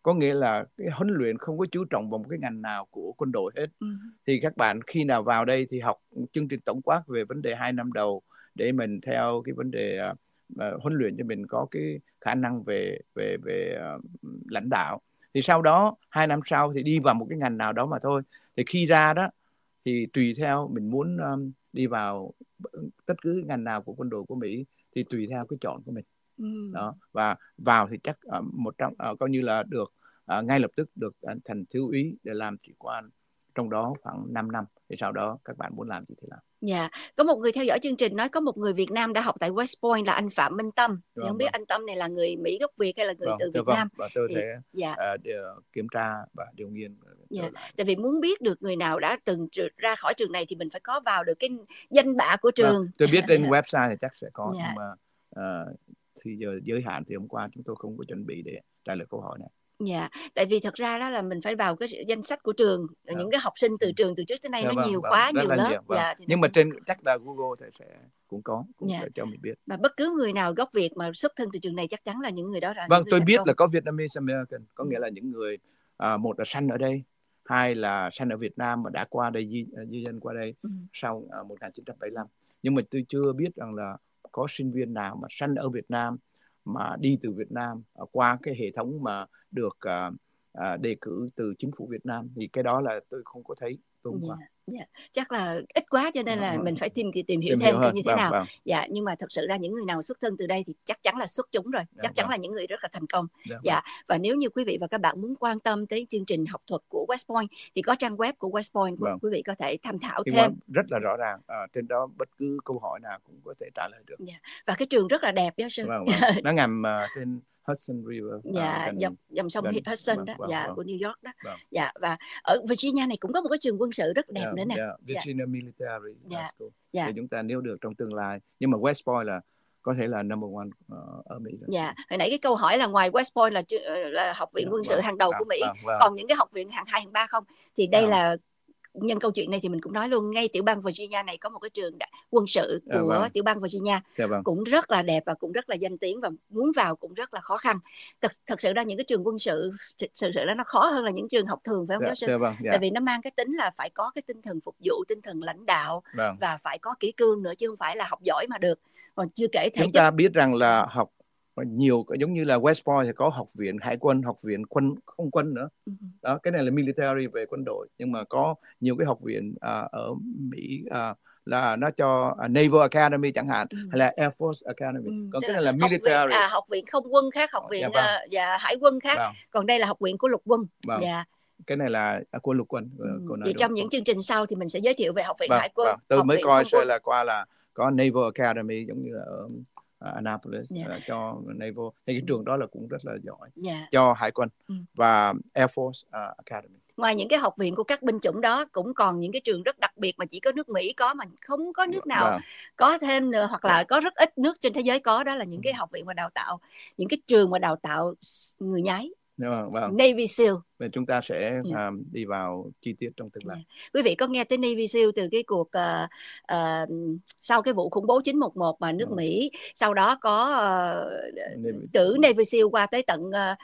có nghĩa là cái huấn luyện không có chú trọng vào một cái ngành nào của quân đội hết. Ừ. Thì các bạn khi nào vào đây thì học chương trình tổng quát về vấn đề hai năm đầu để mình theo cái vấn đề uh, uh, huấn luyện cho mình có cái khả năng về về về uh, lãnh đạo. Thì sau đó hai năm sau thì đi vào một cái ngành nào đó mà thôi. Thì khi ra đó thì tùy theo mình muốn um, đi vào tất cứ ngành nào của quân đội của Mỹ thì tùy theo cái chọn của mình. Ừ. Đó, và vào thì chắc uh, một trăm uh, coi như là được uh, ngay lập tức được uh, thành thiếu úy để làm sĩ quan trong đó khoảng năm năm. Thì sau đó các bạn muốn làm gì thì làm. Dạ, yeah. Có một người theo dõi chương trình nói có một người Việt Nam đã học tại West Point là anh Phạm Minh Tâm. Thì Vâng, không biết vâng. anh Tâm này là người Mỹ gốc Việt hay là người Vâng, từ dạ Việt vâng. Nam? Và tôi Thì, sẽ dạ. uh, điều, kiểm tra và điều nghiên. Dạ. Tại vì muốn biết được người nào đã từng ra khỏi trường này thì mình phải có vào được cái danh bạ của trường. Vâng, tôi biết trên website thì chắc sẽ có, Dạ. nhưng mà uh, thì giờ giới hạn thì hôm qua chúng tôi không có chuẩn bị để trả lời câu hỏi này. Dạ, tại vì thật ra đó là mình phải vào cái danh sách của trường, dạ. Những cái học sinh từ trường từ trước tới nay dạ, nó vâng, nhiều vâng, quá, nhiều lớp. Nhiều, vâng. Dạ, nhưng mà trên chắc là Google thì sẽ cũng có, cũng dạ. sẽ cho mình biết. Và bất cứ người nào gốc Việt mà xuất thân từ trường này chắc chắn là những người đó là vâng, những người tôi biết công. là có Vietnamese American, có ừ. nghĩa là những người à, một là sanh ở đây, hai là sanh ở Việt Nam mà đã qua đây di, di dân qua đây ừ. sau à, một nghìn chín trăm bảy mươi lăm. Nhưng mà tôi chưa biết rằng là có sinh viên nào mà sanh ở Việt Nam mà đi từ Việt Nam uh, qua cái hệ thống mà được uh, uh, đề cử từ chính phủ Việt Nam, thì cái đó là tôi không có thấy. Tôi không yeah, qua. yeah. Chắc là ít quá cho nên là vâng, mình phải tìm tìm hiểu tìm thêm hiểu coi hơn. như thế vâng, nào. Vâng. Dạ, nhưng mà thật sự ra những người nào xuất thân từ đây thì chắc chắn là xuất chúng rồi, dạ, chắc chắn vâng. là những người rất là thành công. dạ, dạ. Vâng. Và nếu như quý vị và các bạn muốn quan tâm tới chương trình học thuật của West Point thì có trang web của West Point, vâng. quý vị có thể tham thảo cái thêm. Rất là rõ ràng, à, trên đó bất cứ câu hỏi nào cũng có thể trả lời được. dạ. Và cái trường rất là đẹp giáo sư. vâng, vâng. Nó nằm uh, trên Hudson River. Dạ, uh, gần, dòng, dòng sông gần, Hudson vâng, đó, vâng, dạ, vâng. của New York đó. Vâng. Dạ, và ở Virginia này cũng có một cái trường quân sự rất đẹp yeah, nữa nè. yeah. Virginia yeah. Military dạ. High School. Dạ. Thì chúng ta nếu được trong tương lai, nhưng mà West Point là có thể là number one uh, ở Mỹ. Đó. Dạ, hồi nãy cái câu hỏi là ngoài West Point là, là học viện yeah, quân sự vâng, hàng đầu vâng, của Mỹ, vâng, vâng. còn những cái học viện hạng hai, hạng ba không? Thì đây vâng. là nhân câu chuyện này thì mình cũng nói luôn, ngay tiểu bang Virginia này có một cái trường quân sự của yeah, vâng. tiểu bang Virginia yeah, vâng. cũng rất là đẹp và cũng rất là danh tiếng, và muốn vào cũng rất là khó khăn. Thật, thật sự ra những cái trường quân sự sự sự đó nó khó hơn là những trường học thường, phải không giáo sư? Yeah, vâng, yeah. Tại vì nó mang cái tính là phải có cái tinh thần phục vụ, tinh thần lãnh đạo vâng. và phải có kỷ cương nữa, chứ không phải là học giỏi mà được. Còn chưa kể thể chúng ta biết rằng là học nhiều, giống như là West Point thì có học viện hải quân, học viện quân không quân nữa. Uh-huh. Đó, cái này là military về quân đội, nhưng mà có nhiều cái học viện uh, ở Mỹ uh, là nó cho uh, Naval Academy chẳng hạn, uh-huh. hay là Air Force Academy. Uh-huh. Còn cái này là military. Học viện, à, học viện không quân khác, học viện dạ, vâng. uh, dạ, hải quân khác. Vâng. Còn đây là học viện của lục quân. Vâng. Dạ. Cái này là của lục quân. Uh-huh. Vậy trong những chương trình sau thì mình sẽ giới thiệu về học viện vâng, hải quân. Vâng. Tôi mới coi sẽ là qua là có Naval Academy, giống như là ở Uh, Annapolis, yeah. uh, cho Naval. Thì cái trường đó là cũng rất là giỏi yeah. cho hải quân mm. và Air Force uh, Academy. Ngoài những cái học viện của các binh chủng đó, cũng còn những cái trường rất đặc biệt mà chỉ có nước Mỹ có, mà không có nước nào vâng. có thêm nữa, hoặc là có rất ít nước trên thế giới có, đó là những cái học viện mà đào tạo, những cái trường mà đào tạo người nhái. Vâng, vâng. Navy SEAL. Và chúng ta sẽ yeah. um, đi vào chi tiết trong tương lai. Yeah. Quý vị có nghe tới Navy SEAL từ cái cuộc uh, uh, sau cái vụ khủng bố chín một một mà nước ừ. Mỹ sau đó có uh, Navy. cử Navy SEAL qua tới tận uh,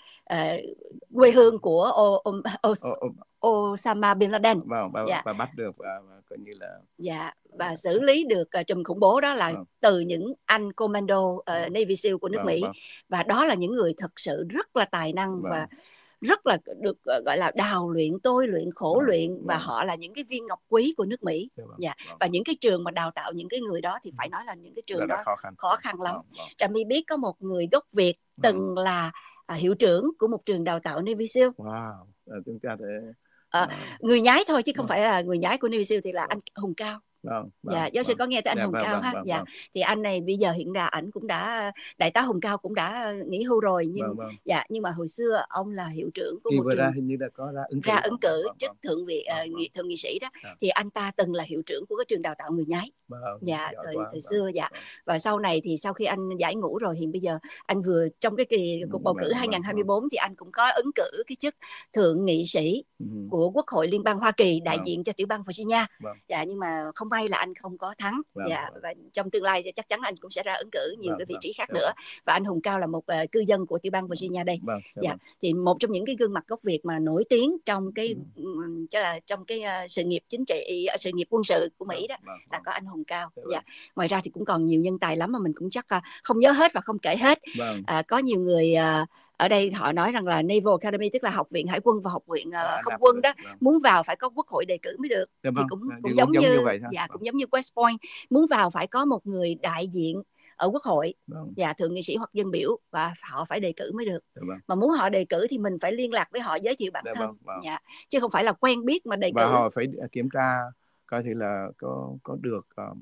uh, quê hương của o, o, o, o, Osama Bin Laden. Vâng, và, yeah. và bắt được và, và coi như là dạ và xử lý được uh, trùm khủng bố đó là vâng. từ những anh commando uh, Navy SEAL của nước vâng, Mỹ vâng. và đó là những người thật sự rất là tài năng vâng. và rất là được uh, gọi là đào luyện, tôi luyện, khổ vâng, luyện và vâng. họ là những cái viên ngọc quý của nước Mỹ. Vâng, dạ. vâng. Và những cái trường mà đào tạo những cái người đó thì phải nói là những cái trường đó khó khăn, khó khăn lắm. Vâng, vâng. Trà My biết có một người gốc Việt vâng. từng là uh, hiệu trưởng của một trường đào tạo Navy SEAL. Wow, à, chúng ta thể à, người nhái thôi chứ không vâng. phải là người nhái của Navy SEAL thì là vâng. anh Hùng Cao. Vâng, vâng, dạ, giáo sư vâng. có nghe tới anh dạ, Hùng vâng, Cao vâng, ha? Vâng, dạ. vâng. Thì anh này bây giờ hiện ra ảnh cũng đã, đại tá Hùng Cao cũng đã nghỉ hưu rồi, nhưng vâng, vâng. dạ nhưng mà hồi xưa ông là hiệu trưởng của Khi một vừa trường ra hình như đã có ra ứng cử, ra ứng cử vâng, chức vâng. thượng vị vâng, uh, vâng. thượng nghị sĩ đó. Vâng. Thì anh ta từng là hiệu trưởng của cái trường đào tạo người nhái. Vâng, dạ thời, quá, thời vâng, xưa dạ vâng. Và sau này thì sau khi anh giải ngũ rồi thì bây giờ anh vừa trong cái kỳ cuộc bầu cử vâng, hai không hai tư vâng. thì anh cũng có ứng cử cái chức thượng nghị sĩ ừ. của Quốc hội Liên bang Hoa Kỳ, đại vâng. diện cho tiểu bang Virginia. Vâng. Dạ nhưng mà không may là anh không có thắng. Vâng, dạ, vâng. và trong tương lai chắc chắn anh cũng sẽ ra ứng cử nhiều Vâng, cái vị trí khác vâng, nữa. Và anh Hùng Cao là một uh, cư dân của tiểu bang Virginia đây. Vâng, dạ, vâng. thì một trong những cái gương mặt gốc Việt mà nổi tiếng trong cái Ừ. um, là trong cái uh, sự nghiệp chính trị, uh, sự nghiệp quân sự của Mỹ đó, vâng, là vâng. có anh Hùng Cao. Vâng. Dạ. Ngoài ra thì cũng còn nhiều nhân tài lắm mà mình cũng chắc uh, không nhớ hết và không kể hết. Vâng. À, có nhiều người uh, ở đây họ nói rằng là Naval Academy, tức là học viện Hải quân và học viện uh, À, không đáp quân rồi. đó, Vâng. muốn vào phải có quốc hội đề cử mới được. Dạ, thì vâng. cũng Thì cũng cũng giống, giống như, như vậy thôi. dạ, Vâng. cũng giống như West Point, muốn vào phải có một người đại diện ở quốc hội, Vâng. dạ, thượng nghị sĩ hoặc dân biểu, và họ phải đề cử mới được. Dạ, vâng. Mà muốn họ đề cử thì mình phải liên lạc với họ, giới thiệu bản Dạ, thân. vâng, vâng. Dạ. Chứ không phải là quen biết mà đề Và cử. họ phải kiểm tra coi thì là có có được uh,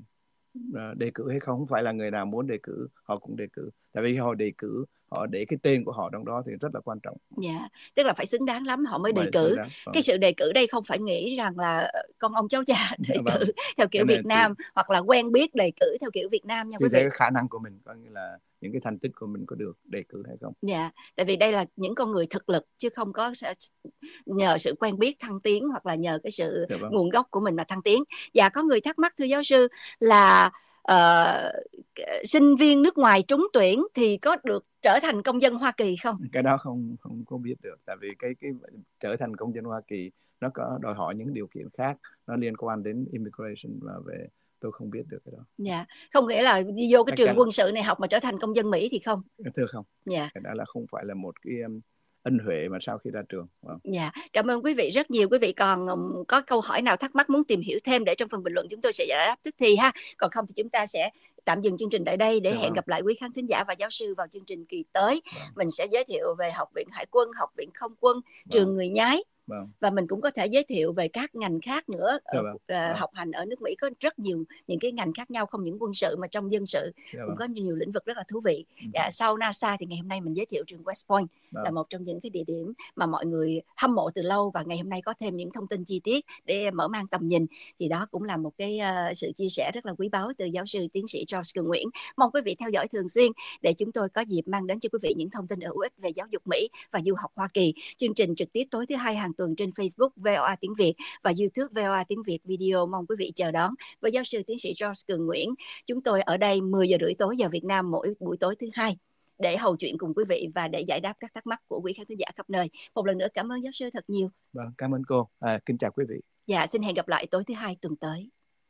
đề cử hay không. Không phải là người nào muốn đề cử họ cũng đề cử, tại vì họ đề cử, họ để cái tên của họ trong đó thì rất là quan trọng. Dạ, tức là phải xứng đáng lắm họ mới đề Phải cử. xứng đáng, vâng. Cái sự đề cử đây không phải nghĩ rằng là con ông cháu cha đề Dạ, vâng. cử theo kiểu Cái Việt này Nam, hoặc là quen biết đề cử theo kiểu Việt Nam nha Tùy quý theo vị. cái khả năng của mình, coi như là những cái thành tích của mình có được đề cử hay không. Dạ, tại vì đây là những con người thực lực, chứ không có nhờ sự quen biết thăng tiến, hoặc là nhờ cái sự Dạ, vâng. nguồn gốc của mình mà thăng tiến. Dạ, có người thắc mắc thưa giáo sư là uh, sinh viên nước ngoài trúng tuyển thì có được trở thành công dân Hoa Kỳ không? Cái đó không không có biết được, tại vì cái cái trở thành công dân Hoa Kỳ nó có đòi hỏi những điều kiện khác, nó liên quan đến immigration, và về tôi không biết được cái đó. Dạ, không nghĩa là đi vô cái Chắc trường chắn. quân sự này học mà trở thành công dân Mỹ thì không? Thưa không. Dạ. Cái đó là không phải là một cái um, ân huệ mà sau khi ra trường. Wow. Dạ, cảm ơn quý vị rất nhiều. Quý vị còn um, có câu hỏi nào thắc mắc muốn tìm hiểu thêm, để trong phần bình luận chúng tôi sẽ giải đáp tức thì ha. Còn không thì chúng ta sẽ tạm dừng chương trình tại đây, để Dạ, hẹn vâng. gặp lại quý khán thính giả và giáo sư vào chương trình kỳ tới. Vâng. Mình sẽ giới thiệu về Học viện Hải quân, Học viện Không quân, Vâng. trường Người Nhái. Vâng. Và mình cũng có thể giới thiệu về các ngành khác nữa. Dạ, vâng. uh, Vâng. Học hành ở nước Mỹ có rất nhiều những cái ngành khác nhau, không những quân sự mà trong dân sự. Dạ, cũng vâng. có nhiều lĩnh vực rất là thú vị. Ừ. Dạ, sau NASA thì ngày hôm nay mình giới thiệu trường West Point. Vâng. Là một trong những cái địa điểm mà mọi người hâm mộ từ lâu, và ngày hôm nay có thêm những thông tin chi tiết để mở mang tầm nhìn. Thì đó cũng là một cái uh, sự chia sẻ rất là quý báu từ giáo sư tiến sĩ George Cường Nguyễn. Mong quý vị theo dõi thường xuyên để chúng tôi có dịp mang đến cho quý vị những thông tin hữu ích về giáo dục Mỹ và du học Hoa Kỳ. Chương trình trực tiếp tối thứ hai hàng tuần trên Facebook vê o a tiếng Việt và YouTube vê o a tiếng Việt video. Mong quý vị chờ đón. Với giáo sư tiến sĩ George Cường Nguyễn, chúng tôi ở đây mười giờ rưỡi tối giờ Việt Nam mỗi buổi tối thứ hai, để hầu chuyện cùng quý vị và để giải đáp các thắc mắc của quý khán giả khắp nơi. Một lần nữa cảm ơn giáo sư thật nhiều. Vâng, cảm ơn cô. À, kính chào quý vị. Dạ, xin hẹn gặp lại tối thứ hai tuần tới.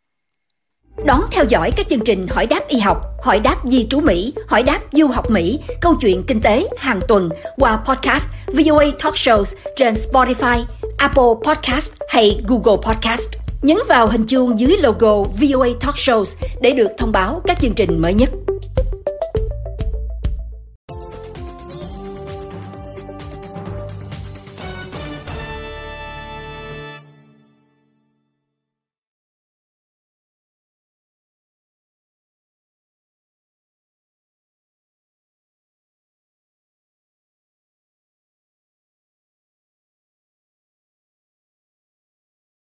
Đón theo dõi các chương trình Hỏi đáp y học, Hỏi đáp di trú Mỹ, Hỏi đáp du học Mỹ, Câu chuyện kinh tế hàng tuần qua podcast vê o a Talk Shows trên Spotify, Apple Podcast hay Google Podcast. Nhấn vào hình chuông dưới logo vê o a Talk Shows để được thông báo các chương trình mới nhất.